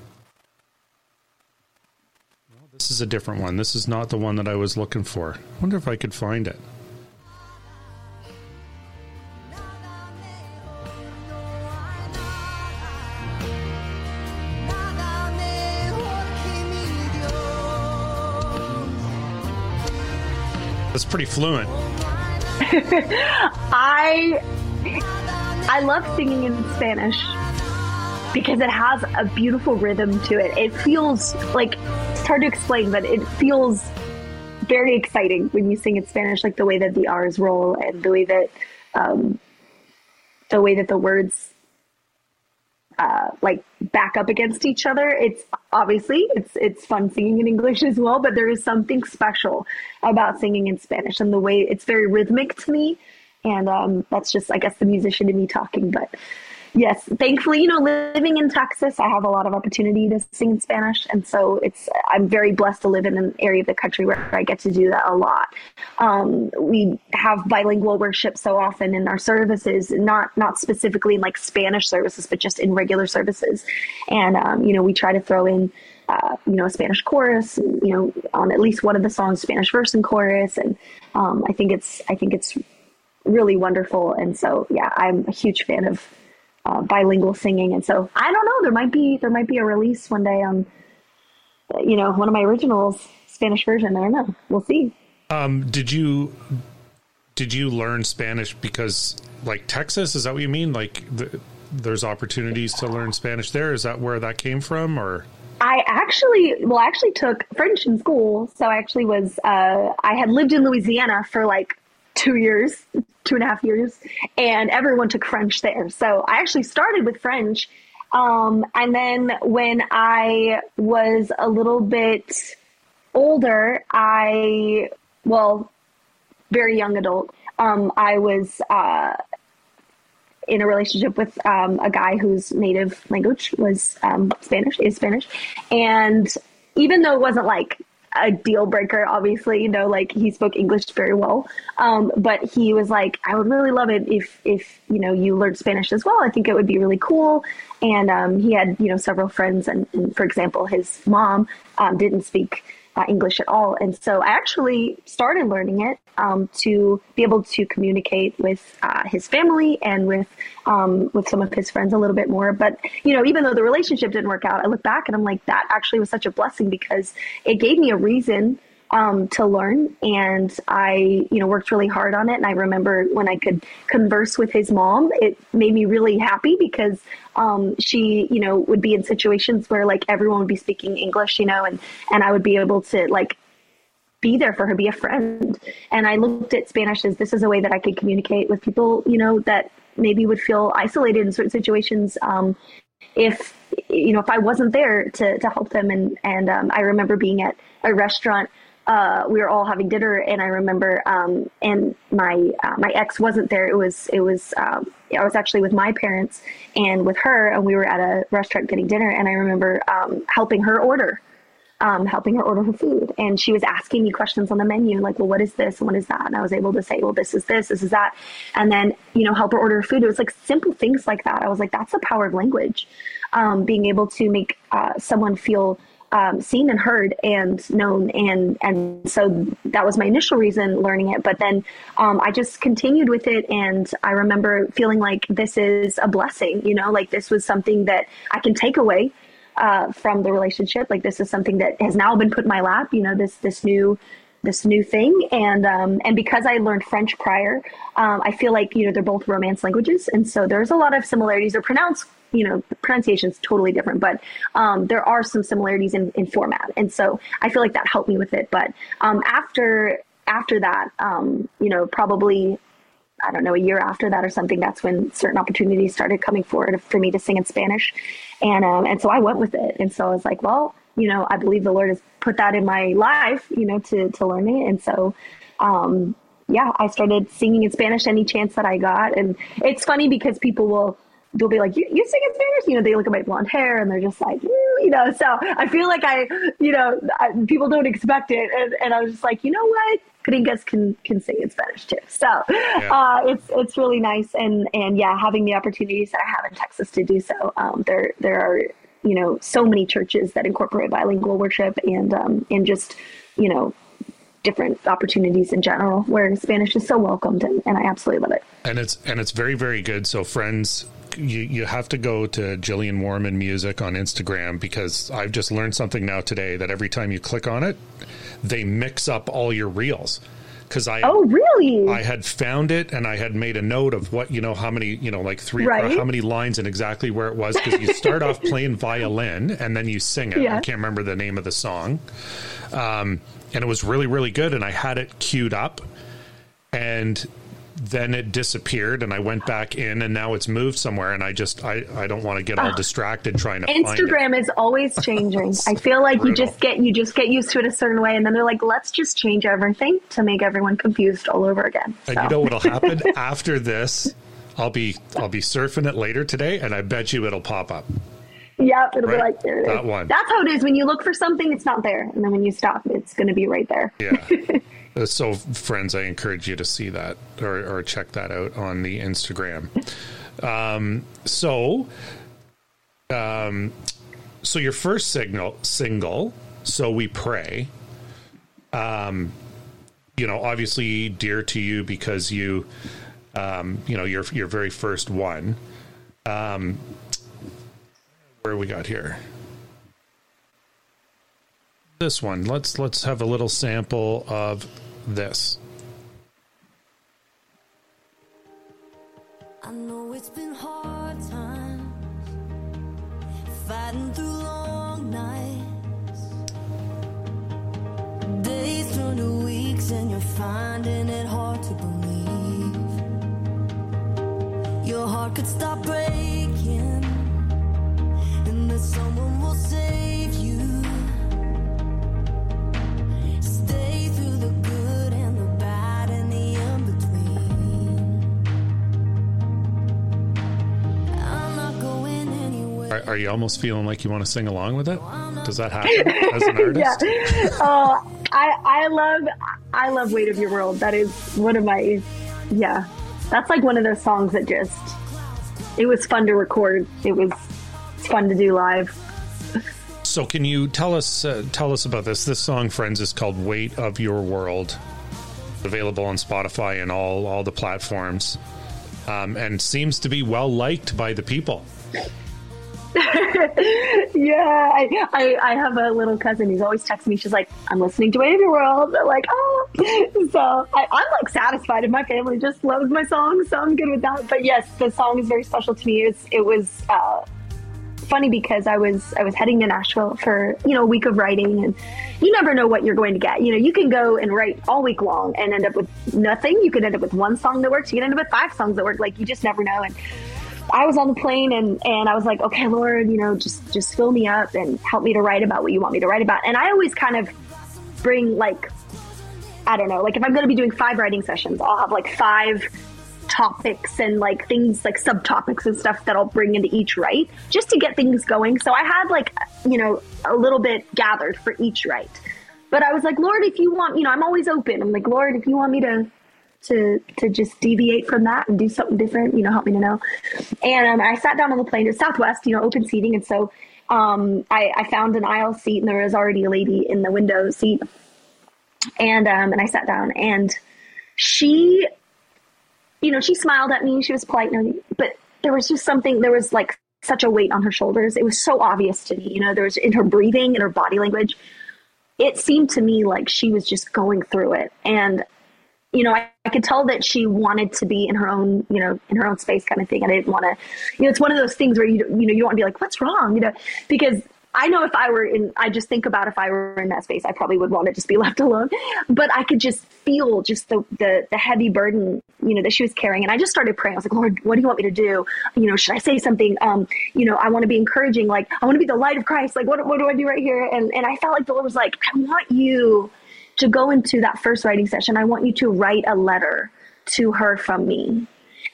[SPEAKER 2] Well, this is a different one. This is not the one that I was looking for. I wonder if I could find it. That's pretty fluent.
[SPEAKER 1] I I love singing in Spanish because it has a beautiful rhythm to it. It feels like, it's hard to explain, but it feels very exciting when you sing in Spanish, like the way that the R's roll and the way that um, the way that the words uh, like back up against each other. It's obviously it's it's fun singing in English as well, but there is something special about singing in Spanish and the way it's very rhythmic to me. And um, that's just, I guess, the musician in me talking. But yes, thankfully, you know, living in Texas, I have a lot of opportunity to sing in Spanish. And so it's, I'm very blessed to live in an area of the country where I get to do that a lot. Um, we have bilingual worship so often in our services, not, not specifically in like Spanish services, but just in regular services. And, um, you know, we try to throw in, uh, you know, a Spanish chorus, you know, on at least one of the songs, Spanish verse and chorus. And um, I think it's, I think it's really wonderful. And so, yeah, I'm a huge fan of Uh, bilingual singing. And so I don't know, there might be, there might be a release one day on, you know, one of my originals, Spanish version. I don't know. We'll see.
[SPEAKER 2] Um, did you, did you learn Spanish because like Texas, is that what you mean? Like the, there's opportunities to learn Spanish there. Is that where that came from? Or
[SPEAKER 1] I actually, well, I actually took French in school. So I actually was, uh, I had lived in Louisiana for like two years, two and a half years, and everyone took French there. So I actually started with French. Um, and then when I was a little bit older, I, well, very young adult, um, I was uh, in a relationship with um, a guy whose native language was um, Spanish, is Spanish. And even though it wasn't like a deal breaker, obviously, you know, like he spoke English very well. Um, but he was like, I would really love it if, if, you know, you learned Spanish as well. I think it would be really cool. And um, he had, you know, several friends. And, and for example, his mom um, didn't speak uh, English at all. And so I actually started learning it um, to be able to communicate with uh, his family and with um, with some of his friends a little bit more. But, you know, even though the relationship didn't work out, I look back and I'm like, that actually was such a blessing because it gave me a reason um, to learn. And I, you know, worked really hard on it. And I remember when I could converse with his mom, it made me really happy because um, she, you know, would be in situations where like everyone would be speaking English, you know, and, and I would be able to like be there for her, be a friend. And I looked at Spanish as this is a way that I could communicate with people, you know, that maybe would feel isolated in certain situations. Um, if, you know, if I wasn't there to, to help them. And, and um, I remember being at a restaurant, uh, we were all having dinner, and I remember, um, and my, uh, my ex wasn't there. It was, it was, um, I was actually with my parents and with her, and we were at a restaurant getting dinner. And I remember, um, helping her order, um, helping her order her food. And she was asking me questions on the menu, like, well, what is this? And what is that? And I was able to say, well, this is this, this is that. And then, you know, help her order her food. It was like simple things like that. I was like, that's the power of language. Um, being able to make, uh, someone feel, um, seen and heard and known. And, and so that was my initial reason learning it. But then, um, I just continued with it. And I remember feeling like this is a blessing, you know, like this was something that I can take away, uh, from the relationship. Like this is something that has now been put in my lap, you know, this, this new, this new thing. And, um, and because I learned French prior, um, I feel like, you know, they're both Romance languages. And so there's a lot of similarities. They're pronounced, you know, the pronunciation is totally different, but, um, there are some similarities in, in format. And so I feel like that helped me with it. But, um, after, after that, um, you know, probably, I don't know, a year after that or something, that's when certain opportunities started coming forward for me to sing in Spanish. And, um, and so I went with it. And so I was like, well, you know, I believe the Lord has put that in my life, you know, to, to learn it. And so, um, yeah, I started singing in Spanish any chance that I got. And it's funny because people will, they'll be like, you, you sing in Spanish? You know, they look at my blonde hair and they're just like, mm, you know, so I feel like I, you know, I, people don't expect it. And, and I was just like, you know what? Gringas can, can sing in Spanish too. So yeah. uh, it's, it's really nice. And, and yeah, having the opportunities that I have in Texas to do so. Um, there, there are, you know, so many churches that incorporate bilingual worship and, um, and just, you know, different opportunities in general where Spanish is so welcomed, and, and I absolutely love it.
[SPEAKER 2] And it's, and it's very, very good. So friends, you, you have to go to Jillian Warman Music on Instagram, because I've just learned something now today that every time you click on it, they mix up all your reels. Cause I,
[SPEAKER 1] oh really?
[SPEAKER 2] I had found it and I had made a note of what, you know, how many, you know, like three,
[SPEAKER 1] right.
[SPEAKER 2] how many lines and exactly where it was. Cause you start off playing violin and then you sing it. Yeah. I can't remember the name of the song. Um, and it was really, really good. And I had it queued up, and then it disappeared, and I went back in, and now it's moved somewhere. And I just, I, I don't want to get all distracted trying to
[SPEAKER 1] Instagram
[SPEAKER 2] find it.
[SPEAKER 1] is always changing. I feel like brutal. you just get, you just get used to it a certain way. And then they're like, let's just change everything to make everyone confused all over again. So.
[SPEAKER 2] And you know what'll happen after this? I'll be, I'll be surfing it later today, and I bet you it'll pop up.
[SPEAKER 1] Yep, it'll right? be like, there it is.
[SPEAKER 2] That one.
[SPEAKER 1] That's how it is. When you look for something, it's not there. And then when you stop, it's going to be right there.
[SPEAKER 2] Yeah. So, friends, I encourage you to see that or, or check that out on the Instagram. Um, so, um, so your first signal, single, So We Pray, um, you know, obviously dear to you because you, um, you know, your your very first one. Um, where we got here? This one. Let's let's have a little sample of this.
[SPEAKER 3] I know it's been hard times, fighting through long nights, days turn to weeks, and you're finding it hard to believe your heart could stop breaking, and that someone will save you. Stay through the good and the bad and the in-between. I'm not going anywhere.
[SPEAKER 2] Are, are you almost feeling like you want to sing along with it? Does that happen as an artist?
[SPEAKER 1] Yeah. Uh, I I love I love Weight of Your World. That is one of my yeah. That's like one of those songs that just it was fun to record. It was it's fun to do live.
[SPEAKER 2] So can you tell us uh, tell us about this? This song, friends, is called Weight of Your World. Available on Spotify and all, all the platforms. Um, and seems to be well liked by the people.
[SPEAKER 1] Yeah, I, I I have a little cousin who's always texting me. She's like, I'm listening to Weight of Your World. I'm like, oh. So I, I'm like satisfied if my family just loves my song, so I'm good with that. But yes, the song is very special to me. It was, it was uh, funny because I was I was heading to Nashville for, you know, a week of writing, and you never know what you're going to get. You know, you can go and write all week long and end up with nothing. You could end up with one song that works. You can end up with five songs that work. Like, you just never know. And I was on the plane and, and I was like, okay, Lord, you know, just, just fill me up and help me to write about what you want me to write about. And I always kind of bring, like, I don't know, like if I'm going to be doing five writing sessions, I'll have like five topics and like things like subtopics and stuff that I'll bring into each write just to get things going. So I had like, you know, a little bit gathered for each write. But I was like, Lord, if you want, you know, I'm always open. I'm like, Lord, if you want me to to to just deviate from that and do something different, you know, help me to know. And um, I sat down on the plane to Southwest, you know, open seating. And so um, I, I found an aisle seat, and there was already a lady in the window seat. And um, and I sat down, and she, you know, she smiled at me. She was polite, but there was just something, there was like such a weight on her shoulders. It was so obvious to me, you know, there was in her breathing and her body language. It seemed to me like she was just going through it. And you know, I, I could tell that she wanted to be in her own, you know, in her own space kind of thing. And I didn't want to, you know, it's one of those things where you, you know, you don't want to be like, what's wrong? You know, because I know if I were in, I just think about if I were in that space, I probably would want to just be left alone. But I could just feel just the, the, the heavy burden, you know, that she was carrying. And I just started praying. I was like, Lord, what do you want me to do? You know, should I say something? Um, you know, I want to be encouraging. Like, I want to be the light of Christ. Like, what, what do I do right here? And, and I felt like the Lord was like, I want you to go into that first writing session. I want you to write a letter to her from me.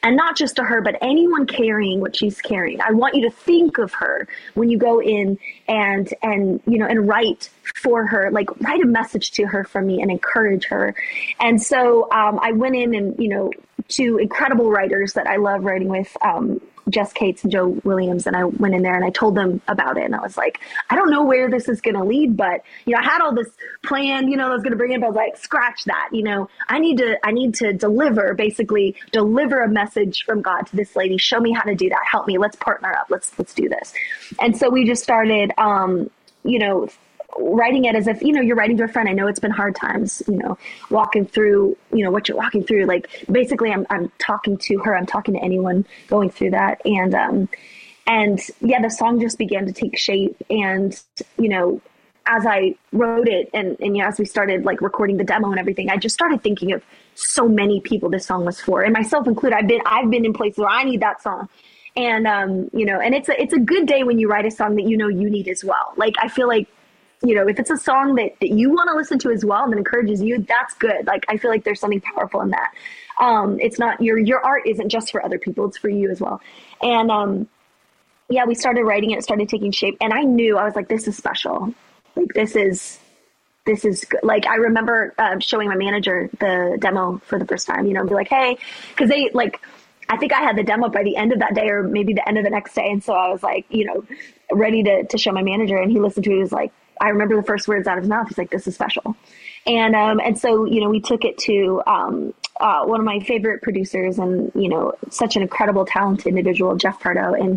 [SPEAKER 1] and not just to her, but anyone carrying what she's carrying. I want you to think of her when you go in and, and, you know, and write for her, like write a message to her from me and encourage her. And so um, I went in and, you know, to incredible writers that I love writing with, um, Jess Cates and Joe Williams. And I went in there and I told them about it. And I was like, I don't know where this is going to lead, but, you know, I had all this planned, you know, I was going to bring in, but I was like, scratch that. You know, I need to, I need to deliver, basically deliver a message from God to this lady. Show me how to do that. Help me. Let's partner up. Let's, let's do this. And so we just started, um, you know, writing it as if, you know, you're writing to a friend. I know it's been hard times, you know, walking through, you know, what you're walking through. Like basically I'm, I'm talking to her. I'm talking to anyone going through that. And, um, and yeah, the song just began to take shape. And, you know, as I wrote it and, and, you know, as we started like recording the demo and everything, I just started thinking of so many people this song was for, and myself included. I've been, I've been in places where I need that song. And, um, you know, and it's a, it's a good day when you write a song that, you know, you need as well. Like, I feel like, you know, if it's a song that, that you want to listen to as well and that encourages you, that's good. Like, I feel like there's something powerful in that. Um, it's not your, your art isn't just for other people. It's for you as well. And, um, yeah, we started writing it, it started taking shape, and I knew, I was like, this is special. Like, this is, this is good. Like, I remember uh, showing my manager the demo for the first time, you know, and be like, hey, cause they like, I think I had the demo by the end of that day or maybe the end of the next day. And so I was like, you know, ready to, to show my manager, and he listened to it. He was like, I remember the first words out of his mouth. He's like, this is special. And, um, and so, you know, we took it to, um, uh, one of my favorite producers and, you know, such an incredible, talented individual, Jeff Pardo. And,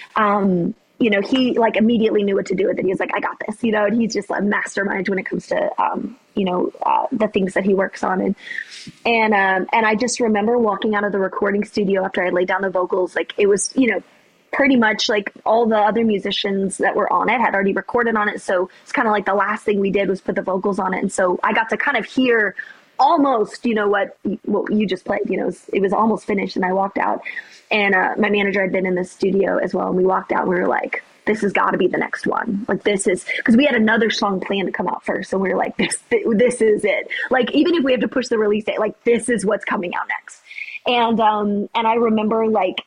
[SPEAKER 1] um, you know, he like immediately knew what to do with it. He was like, I got this, you know, and he's just a mastermind when it comes to, um, you know, uh, the things that he works on. And, and, um, and I just remember walking out of the recording studio after I laid down the vocals, like it was, you know, pretty much like all the other musicians that were on it had already recorded on it. So it's kind of like the last thing we did was put the vocals on it. And so I got to kind of hear almost, you know, what, what you just played, you know, it was, it was almost finished. And I walked out, and uh, my manager had been in the studio as well. And we walked out and we were like, this has got to be the next one. Like, this is, because we had another song planned to come out first. So we were like, this, this is it. Like, even if we have to push the release date, like, this is what's coming out next. And, um, and I remember like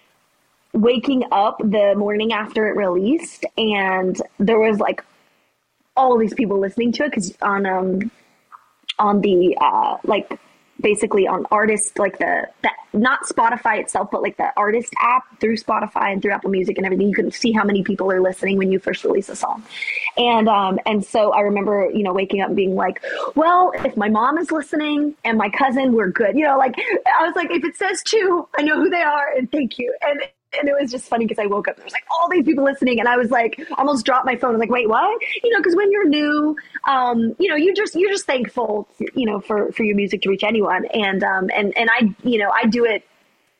[SPEAKER 1] waking up the morning after it released, and there was like all these people listening to it. Cause on, um, on the, uh, like basically on artist, like the, the, not Spotify itself, but like the artist app through Spotify and through Apple Music and everything, you can see how many people are listening when you first release a song. And, um, and so I remember, you know, waking up and being like, well, if my mom is listening and my cousin, we're good. You know, like, I was like, if it says two, I know who they are, and thank you. And And it was just funny because I woke up, there was like all these people listening, and I was like, almost dropped my phone. I was like, wait, what? You know, because when you're new, um, you know, you just, you're just thankful, you know, for, for your music to reach anyone. And, um, and, and I, you know, I do it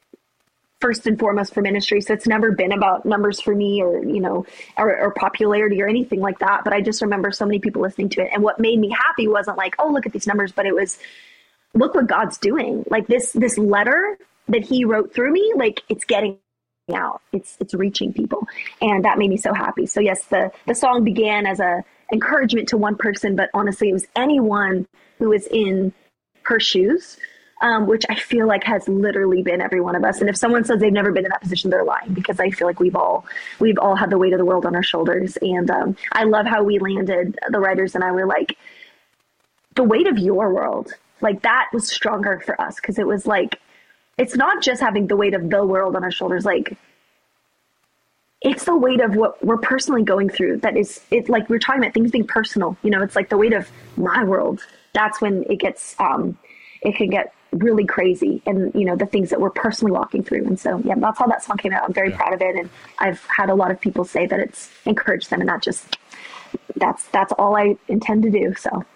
[SPEAKER 1] first and foremost for ministry. So it's never been about numbers for me or, you know, or, or popularity or anything like that. But I just remember so many people listening to it. And what made me happy wasn't like, oh, look at these numbers, but it was, look what God's doing. Like this, this letter that he wrote through me, like it's getting out, it's it's reaching people, and that made me so happy. So yes, the the song began as a encouragement to one person, but honestly it was anyone who is in her shoes, um, which I feel like has literally been every one of us. And if someone says they've never been in that position, they're lying, because I feel like we've all we've all had the weight of the world on our shoulders. And um, I love how we landed, the writers and I were like, the weight of your world, like that was stronger for us, because it was like, it's not just having the weight of the world on our shoulders. Like, it's the weight of what we're personally going through. That is, it's like we're talking about things being personal. You know, it's like the weight of my world. That's when it gets, um, it can get really crazy. And, you know, the things that we're personally walking through. And so, yeah, that's how that song came out. I'm very yeah. proud of it. And I've had a lot of people say that it's encouraged them, and not just, that's, that's all I intend to do. So.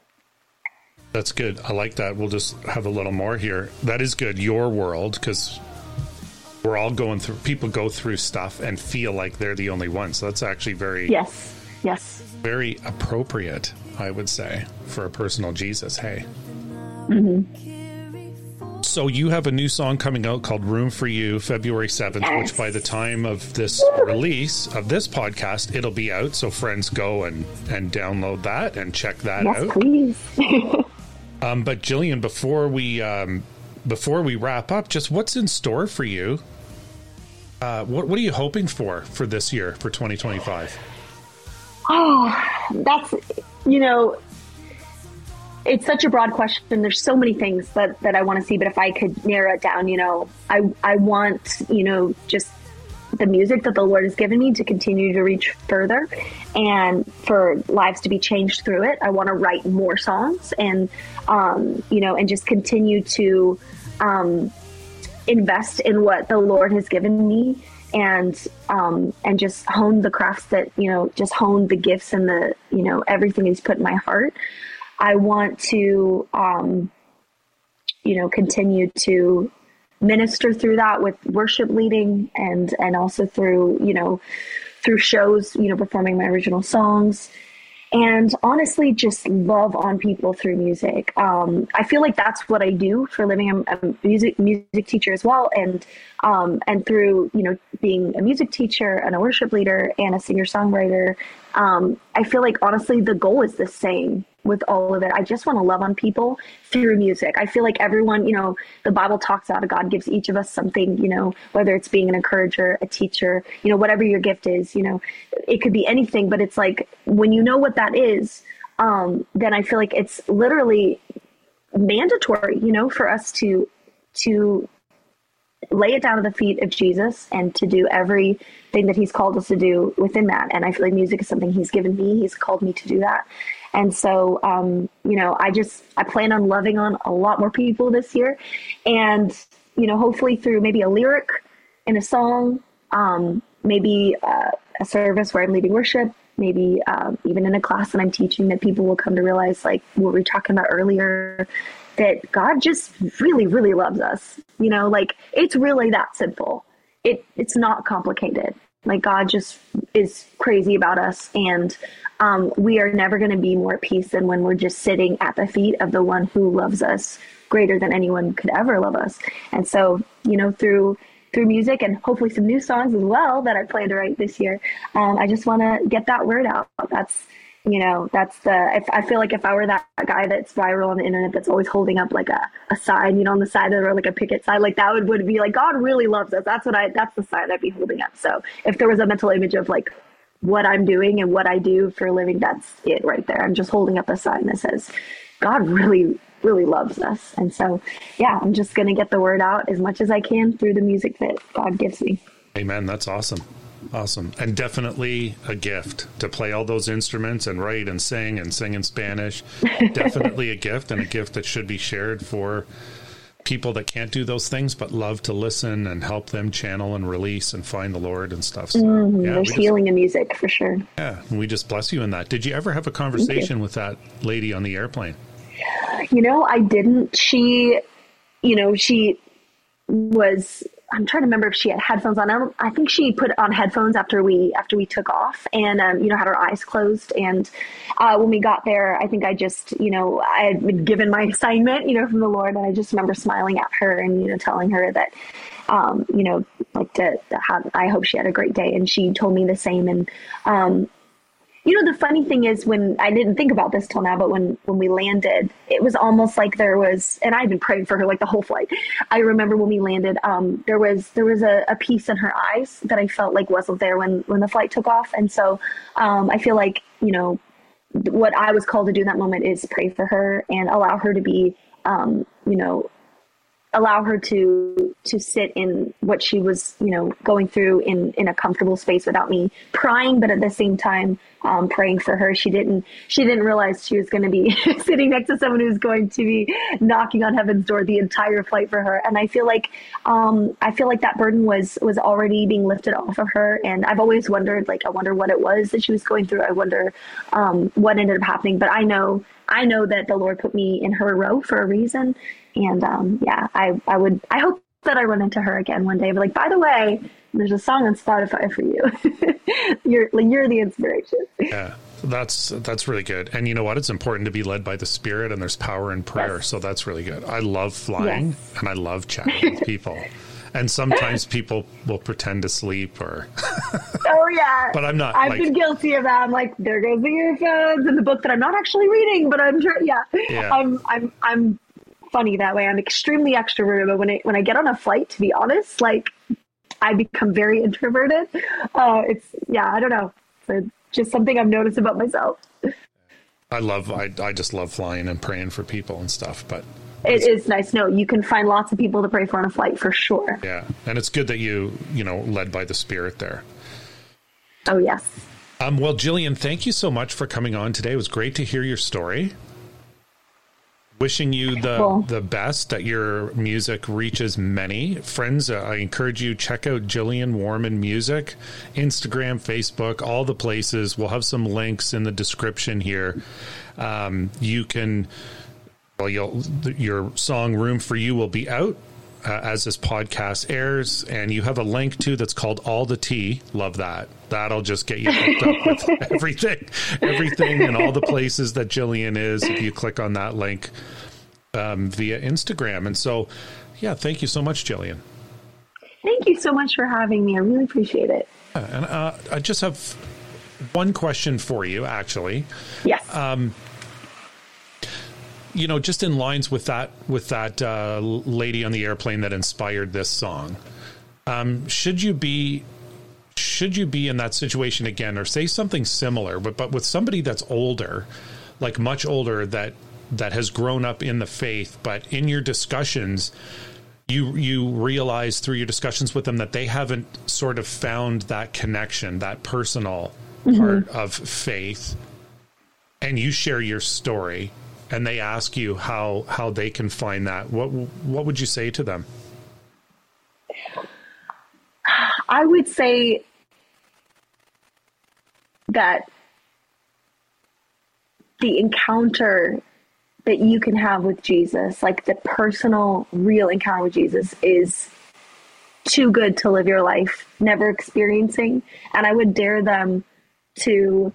[SPEAKER 2] That's good. I like that. We'll just have a little more here. That is good. Your world, because we're all going through, people go through stuff and feel like they're the only one. So that's actually very,
[SPEAKER 1] yes, yes,
[SPEAKER 2] very appropriate, I would say, for a personal Jesus. Hey.
[SPEAKER 1] Mm-hmm.
[SPEAKER 2] So you have a new song coming out called Room for You, February seventh,
[SPEAKER 1] yes.
[SPEAKER 2] which by the time of this release of this podcast, it'll be out. So friends, go and, and download that and check that
[SPEAKER 1] yes,
[SPEAKER 2] out.
[SPEAKER 1] Please.
[SPEAKER 2] Um, but Jillian, before we um, before we wrap up, just what's in store for you? Uh, what what are you hoping for for this year, for twenty twenty-five?
[SPEAKER 1] Oh, that's, you know, it's such a broad question. There's so many things that, that I want to see, but if I could narrow it down, you know, I, I want, you know, just the music that the Lord has given me to continue to reach further and for lives to be changed through it. I want to write more songs and, um, you know, and just continue to um, invest in what the Lord has given me and um, and just hone the crafts that, you know, just hone the gifts and the, you know, everything He's put in my heart. I want to, um, you know, continue to minister through that with worship leading and, and also through, you know, through shows, you know, performing my original songs and honestly just love on people through music. Um, I feel like that's what I do for a living. I'm, I'm a music, music teacher as well. And, um, and through, you know, being a music teacher and a worship leader and a singer songwriter, um, I feel like honestly, the goal is the same with all of it. I just want to love on people through music. I feel like everyone, you know, the Bible talks about God gives each of us something, you know, whether it's being an encourager, a teacher, you know, whatever your gift is, you know, it could be anything, but it's like, when you know what that is, um, then I feel like it's literally mandatory, you know, for us to, to lay it down at the feet of Jesus and to do everything that He's called us to do within that. And I feel like music is something He's given me. He's called me to do that. And so, um, you know, I just, I plan on loving on a lot more people this year and, you know, hopefully through maybe a lyric in a song, um, maybe uh, a service where I'm leading worship, maybe um, even in a class that I'm teaching, that people will come to realize, like what we were talking about earlier, that God just really, really loves us. You know, like it's really that simple. It It's not complicated. Like God just is crazy about us. And um, we are never going to be more at peace than when we're just sitting at the feet of the one who loves us greater than anyone could ever love us. And so, you know, through through music and hopefully some new songs as well that I plan to write this year, um, I just want to get that word out. That's, you know, that's the, if, I feel like if I were that guy that's viral on the internet, that's always holding up like a, a sign, you know, on the side of the road, like a picket sign, like that would, would be like, God really loves us. That's what I, that's the sign I'd be holding up. So if there was a mental image of like what I'm doing and what I do for a living, that's it right there. I'm just holding up a sign that says, God really, really loves us. And so, yeah, I'm just going to get the word out as much as I can through the music that God gives me.
[SPEAKER 2] Amen. That's awesome. Awesome. And definitely a gift to play all those instruments and write and sing and sing in Spanish. Definitely a gift, and a gift that should be shared for people that can't do those things, but love to listen and help them channel and release and find the Lord and stuff. So,
[SPEAKER 1] mm-hmm.
[SPEAKER 2] yeah,
[SPEAKER 1] There's
[SPEAKER 2] just,
[SPEAKER 1] healing in music for sure.
[SPEAKER 2] Yeah. We just bless you in that. Did you ever have a conversation with that lady on the airplane?
[SPEAKER 1] You know, I didn't. She, you know, she was, I'm trying to remember if she had headphones on. I, don't, I think she put on headphones after we after we took off, and um, you know, had her eyes closed. And uh, when we got there, I think I just, you know, I had been given my assignment, you know, from the Lord, and I just remember smiling at her and, you know, telling her that, um, you know, like to, to have, I hope she had a great day, and she told me the same. And um, you know, the funny thing is, when I didn't think about this till now, but when, when we landed, it was almost like there was, and I've been praying for her like the whole flight. I remember when we landed, um, there was, there was a, a piece in her eyes that I felt like wasn't there when, when the flight took off. And so, um, I feel like, you know, what I was called to do in that moment is pray for her and allow her to be, um, you know, allow her to, to sit in what she was, you know, going through in, in a comfortable space without me prying, but at the same time, um, praying for her. She didn't, she didn't realize she was going to be sitting next to someone who's going to be knocking on heaven's door the entire flight for her. And I feel like, um, I feel like that burden was, was already being lifted off of her. And I've always wondered, like, I wonder what it was that she was going through. I wonder, um, what ended up happening, but I know, I know that the Lord put me in her row for a reason. And, um, yeah, I, I would, I hope that I run into her again one day, but like, by the way, there's a song on Spotify for you. you're like, you're the inspiration.
[SPEAKER 2] Yeah, that's, that's really good. And you know what? It's important to be led by the Spirit, and there's power in prayer. Yes. So that's really good. I love flying, yes. and I love chatting with people. And sometimes people will pretend to sleep or.
[SPEAKER 1] Oh yeah.
[SPEAKER 2] But I'm not.
[SPEAKER 1] I've
[SPEAKER 2] like,
[SPEAKER 1] been guilty of that. I'm like, there goes the earphones in the book that I'm not actually reading, but I'm sure. Yeah.
[SPEAKER 2] yeah.
[SPEAKER 1] I'm, I'm, I'm funny that way. I'm extremely extroverted, but when I when I get on a flight, to be honest, like I become very introverted. Uh, it's yeah, I don't know. It's just something I've noticed about myself.
[SPEAKER 2] I love I I just love flying and praying for people and stuff, but
[SPEAKER 1] it is nice. No, you can find lots of people to pray for on a flight for sure.
[SPEAKER 2] Yeah, and it's good that you you know led by the Spirit there.
[SPEAKER 1] Oh yes.
[SPEAKER 2] Um, well, Jillian, thank you so much for coming on today. It was great to hear your story. Wishing you the
[SPEAKER 1] Cool.
[SPEAKER 2] the best, that your music reaches many. Friends, uh, I encourage you, check out Jillian Warman Music, Instagram, Facebook, all the places. We'll have some links in the description here. Um, you can, well, you'll, your song Room for You will be out uh, as this podcast airs, and you have a link too that's called All the Tea. Love that. That'll just get you hooked up with everything, everything and all the places that Jillian is if you click on that link um, via Instagram. And so, yeah, thank you so much, Jillian.
[SPEAKER 1] Thank you so much for having me. I really appreciate it.
[SPEAKER 2] Uh, and uh, I just have one question for you, actually.
[SPEAKER 1] Yes.
[SPEAKER 2] Um, you know, just in lines with that, with that uh, lady on the airplane that inspired this song, um, should you be Should you be in that situation again, or say something similar, but but with somebody that's older, like much older, that that has grown up in the faith, but in your discussions, you you realize through your discussions with them that they haven't sort of found that connection, that personal mm-hmm. part of faith, and you share your story, and they ask you how how they can find that. What what would you say to them?
[SPEAKER 1] I would say that the encounter that you can have with Jesus, like the personal, real encounter with Jesus, is too good to live your life never experiencing. And I would dare them to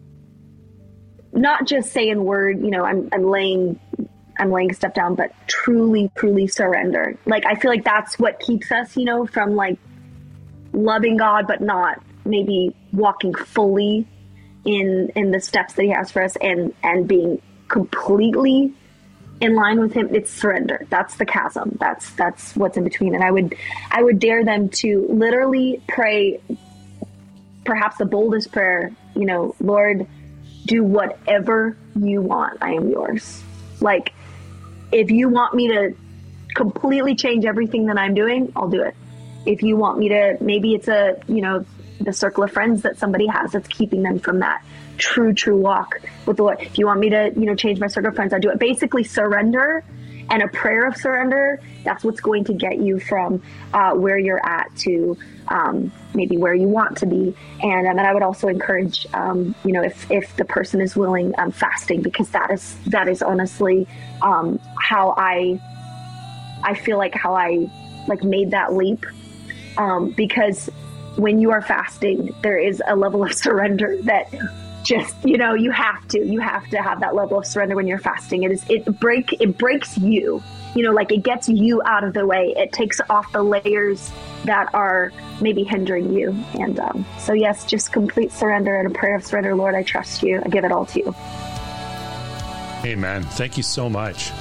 [SPEAKER 1] not just say in word, you know, I'm I'm laying I'm laying stuff down, but truly, truly surrender. Like, I feel like that's what keeps us, you know, from like loving God, but not maybe walking fully in in the steps that he has for us, and and being completely in line with him. It's surrender. That's the chasm. That's that's what's in between. And I would I would dare them to literally pray perhaps the boldest prayer, you know, Lord, do whatever you want. I am yours. Like, if you want me to completely change everything that I'm doing, I'll do it. If you want me to, maybe it's a, you know, the circle of friends that somebody has that's keeping them from that true, true walk with the Lord. If you want me to, you know, change my circle of friends, I do it. Basically, surrender and a prayer of surrender. That's what's going to get you from uh, where you're at to um, maybe where you want to be. And, um, and I would also encourage, um, you know, if, if the person is willing, um, fasting, because that is, that is honestly um, how I, I feel like how I like made that leap. Um, because when you are fasting, there is a level of surrender that just, you know, you have to, you have to have that level of surrender when you're fasting. It is, it break, it breaks you, you know, like it gets you out of the way. It takes off the layers that are maybe hindering you. And um, so, yes, just complete surrender and a prayer of surrender. Lord, I trust you. I give it all to you.
[SPEAKER 2] Amen. Thank you so much.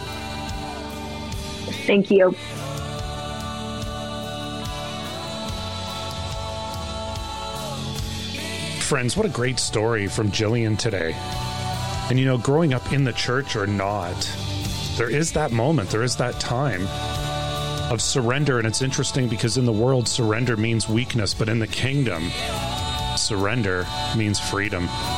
[SPEAKER 1] Thank you.
[SPEAKER 2] Friends, what a great story from Jillian today. And, you know, growing up in the church or not, there is that moment, there is that time of surrender. And it's interesting because in the world, surrender means weakness, but in the kingdom, surrender means freedom.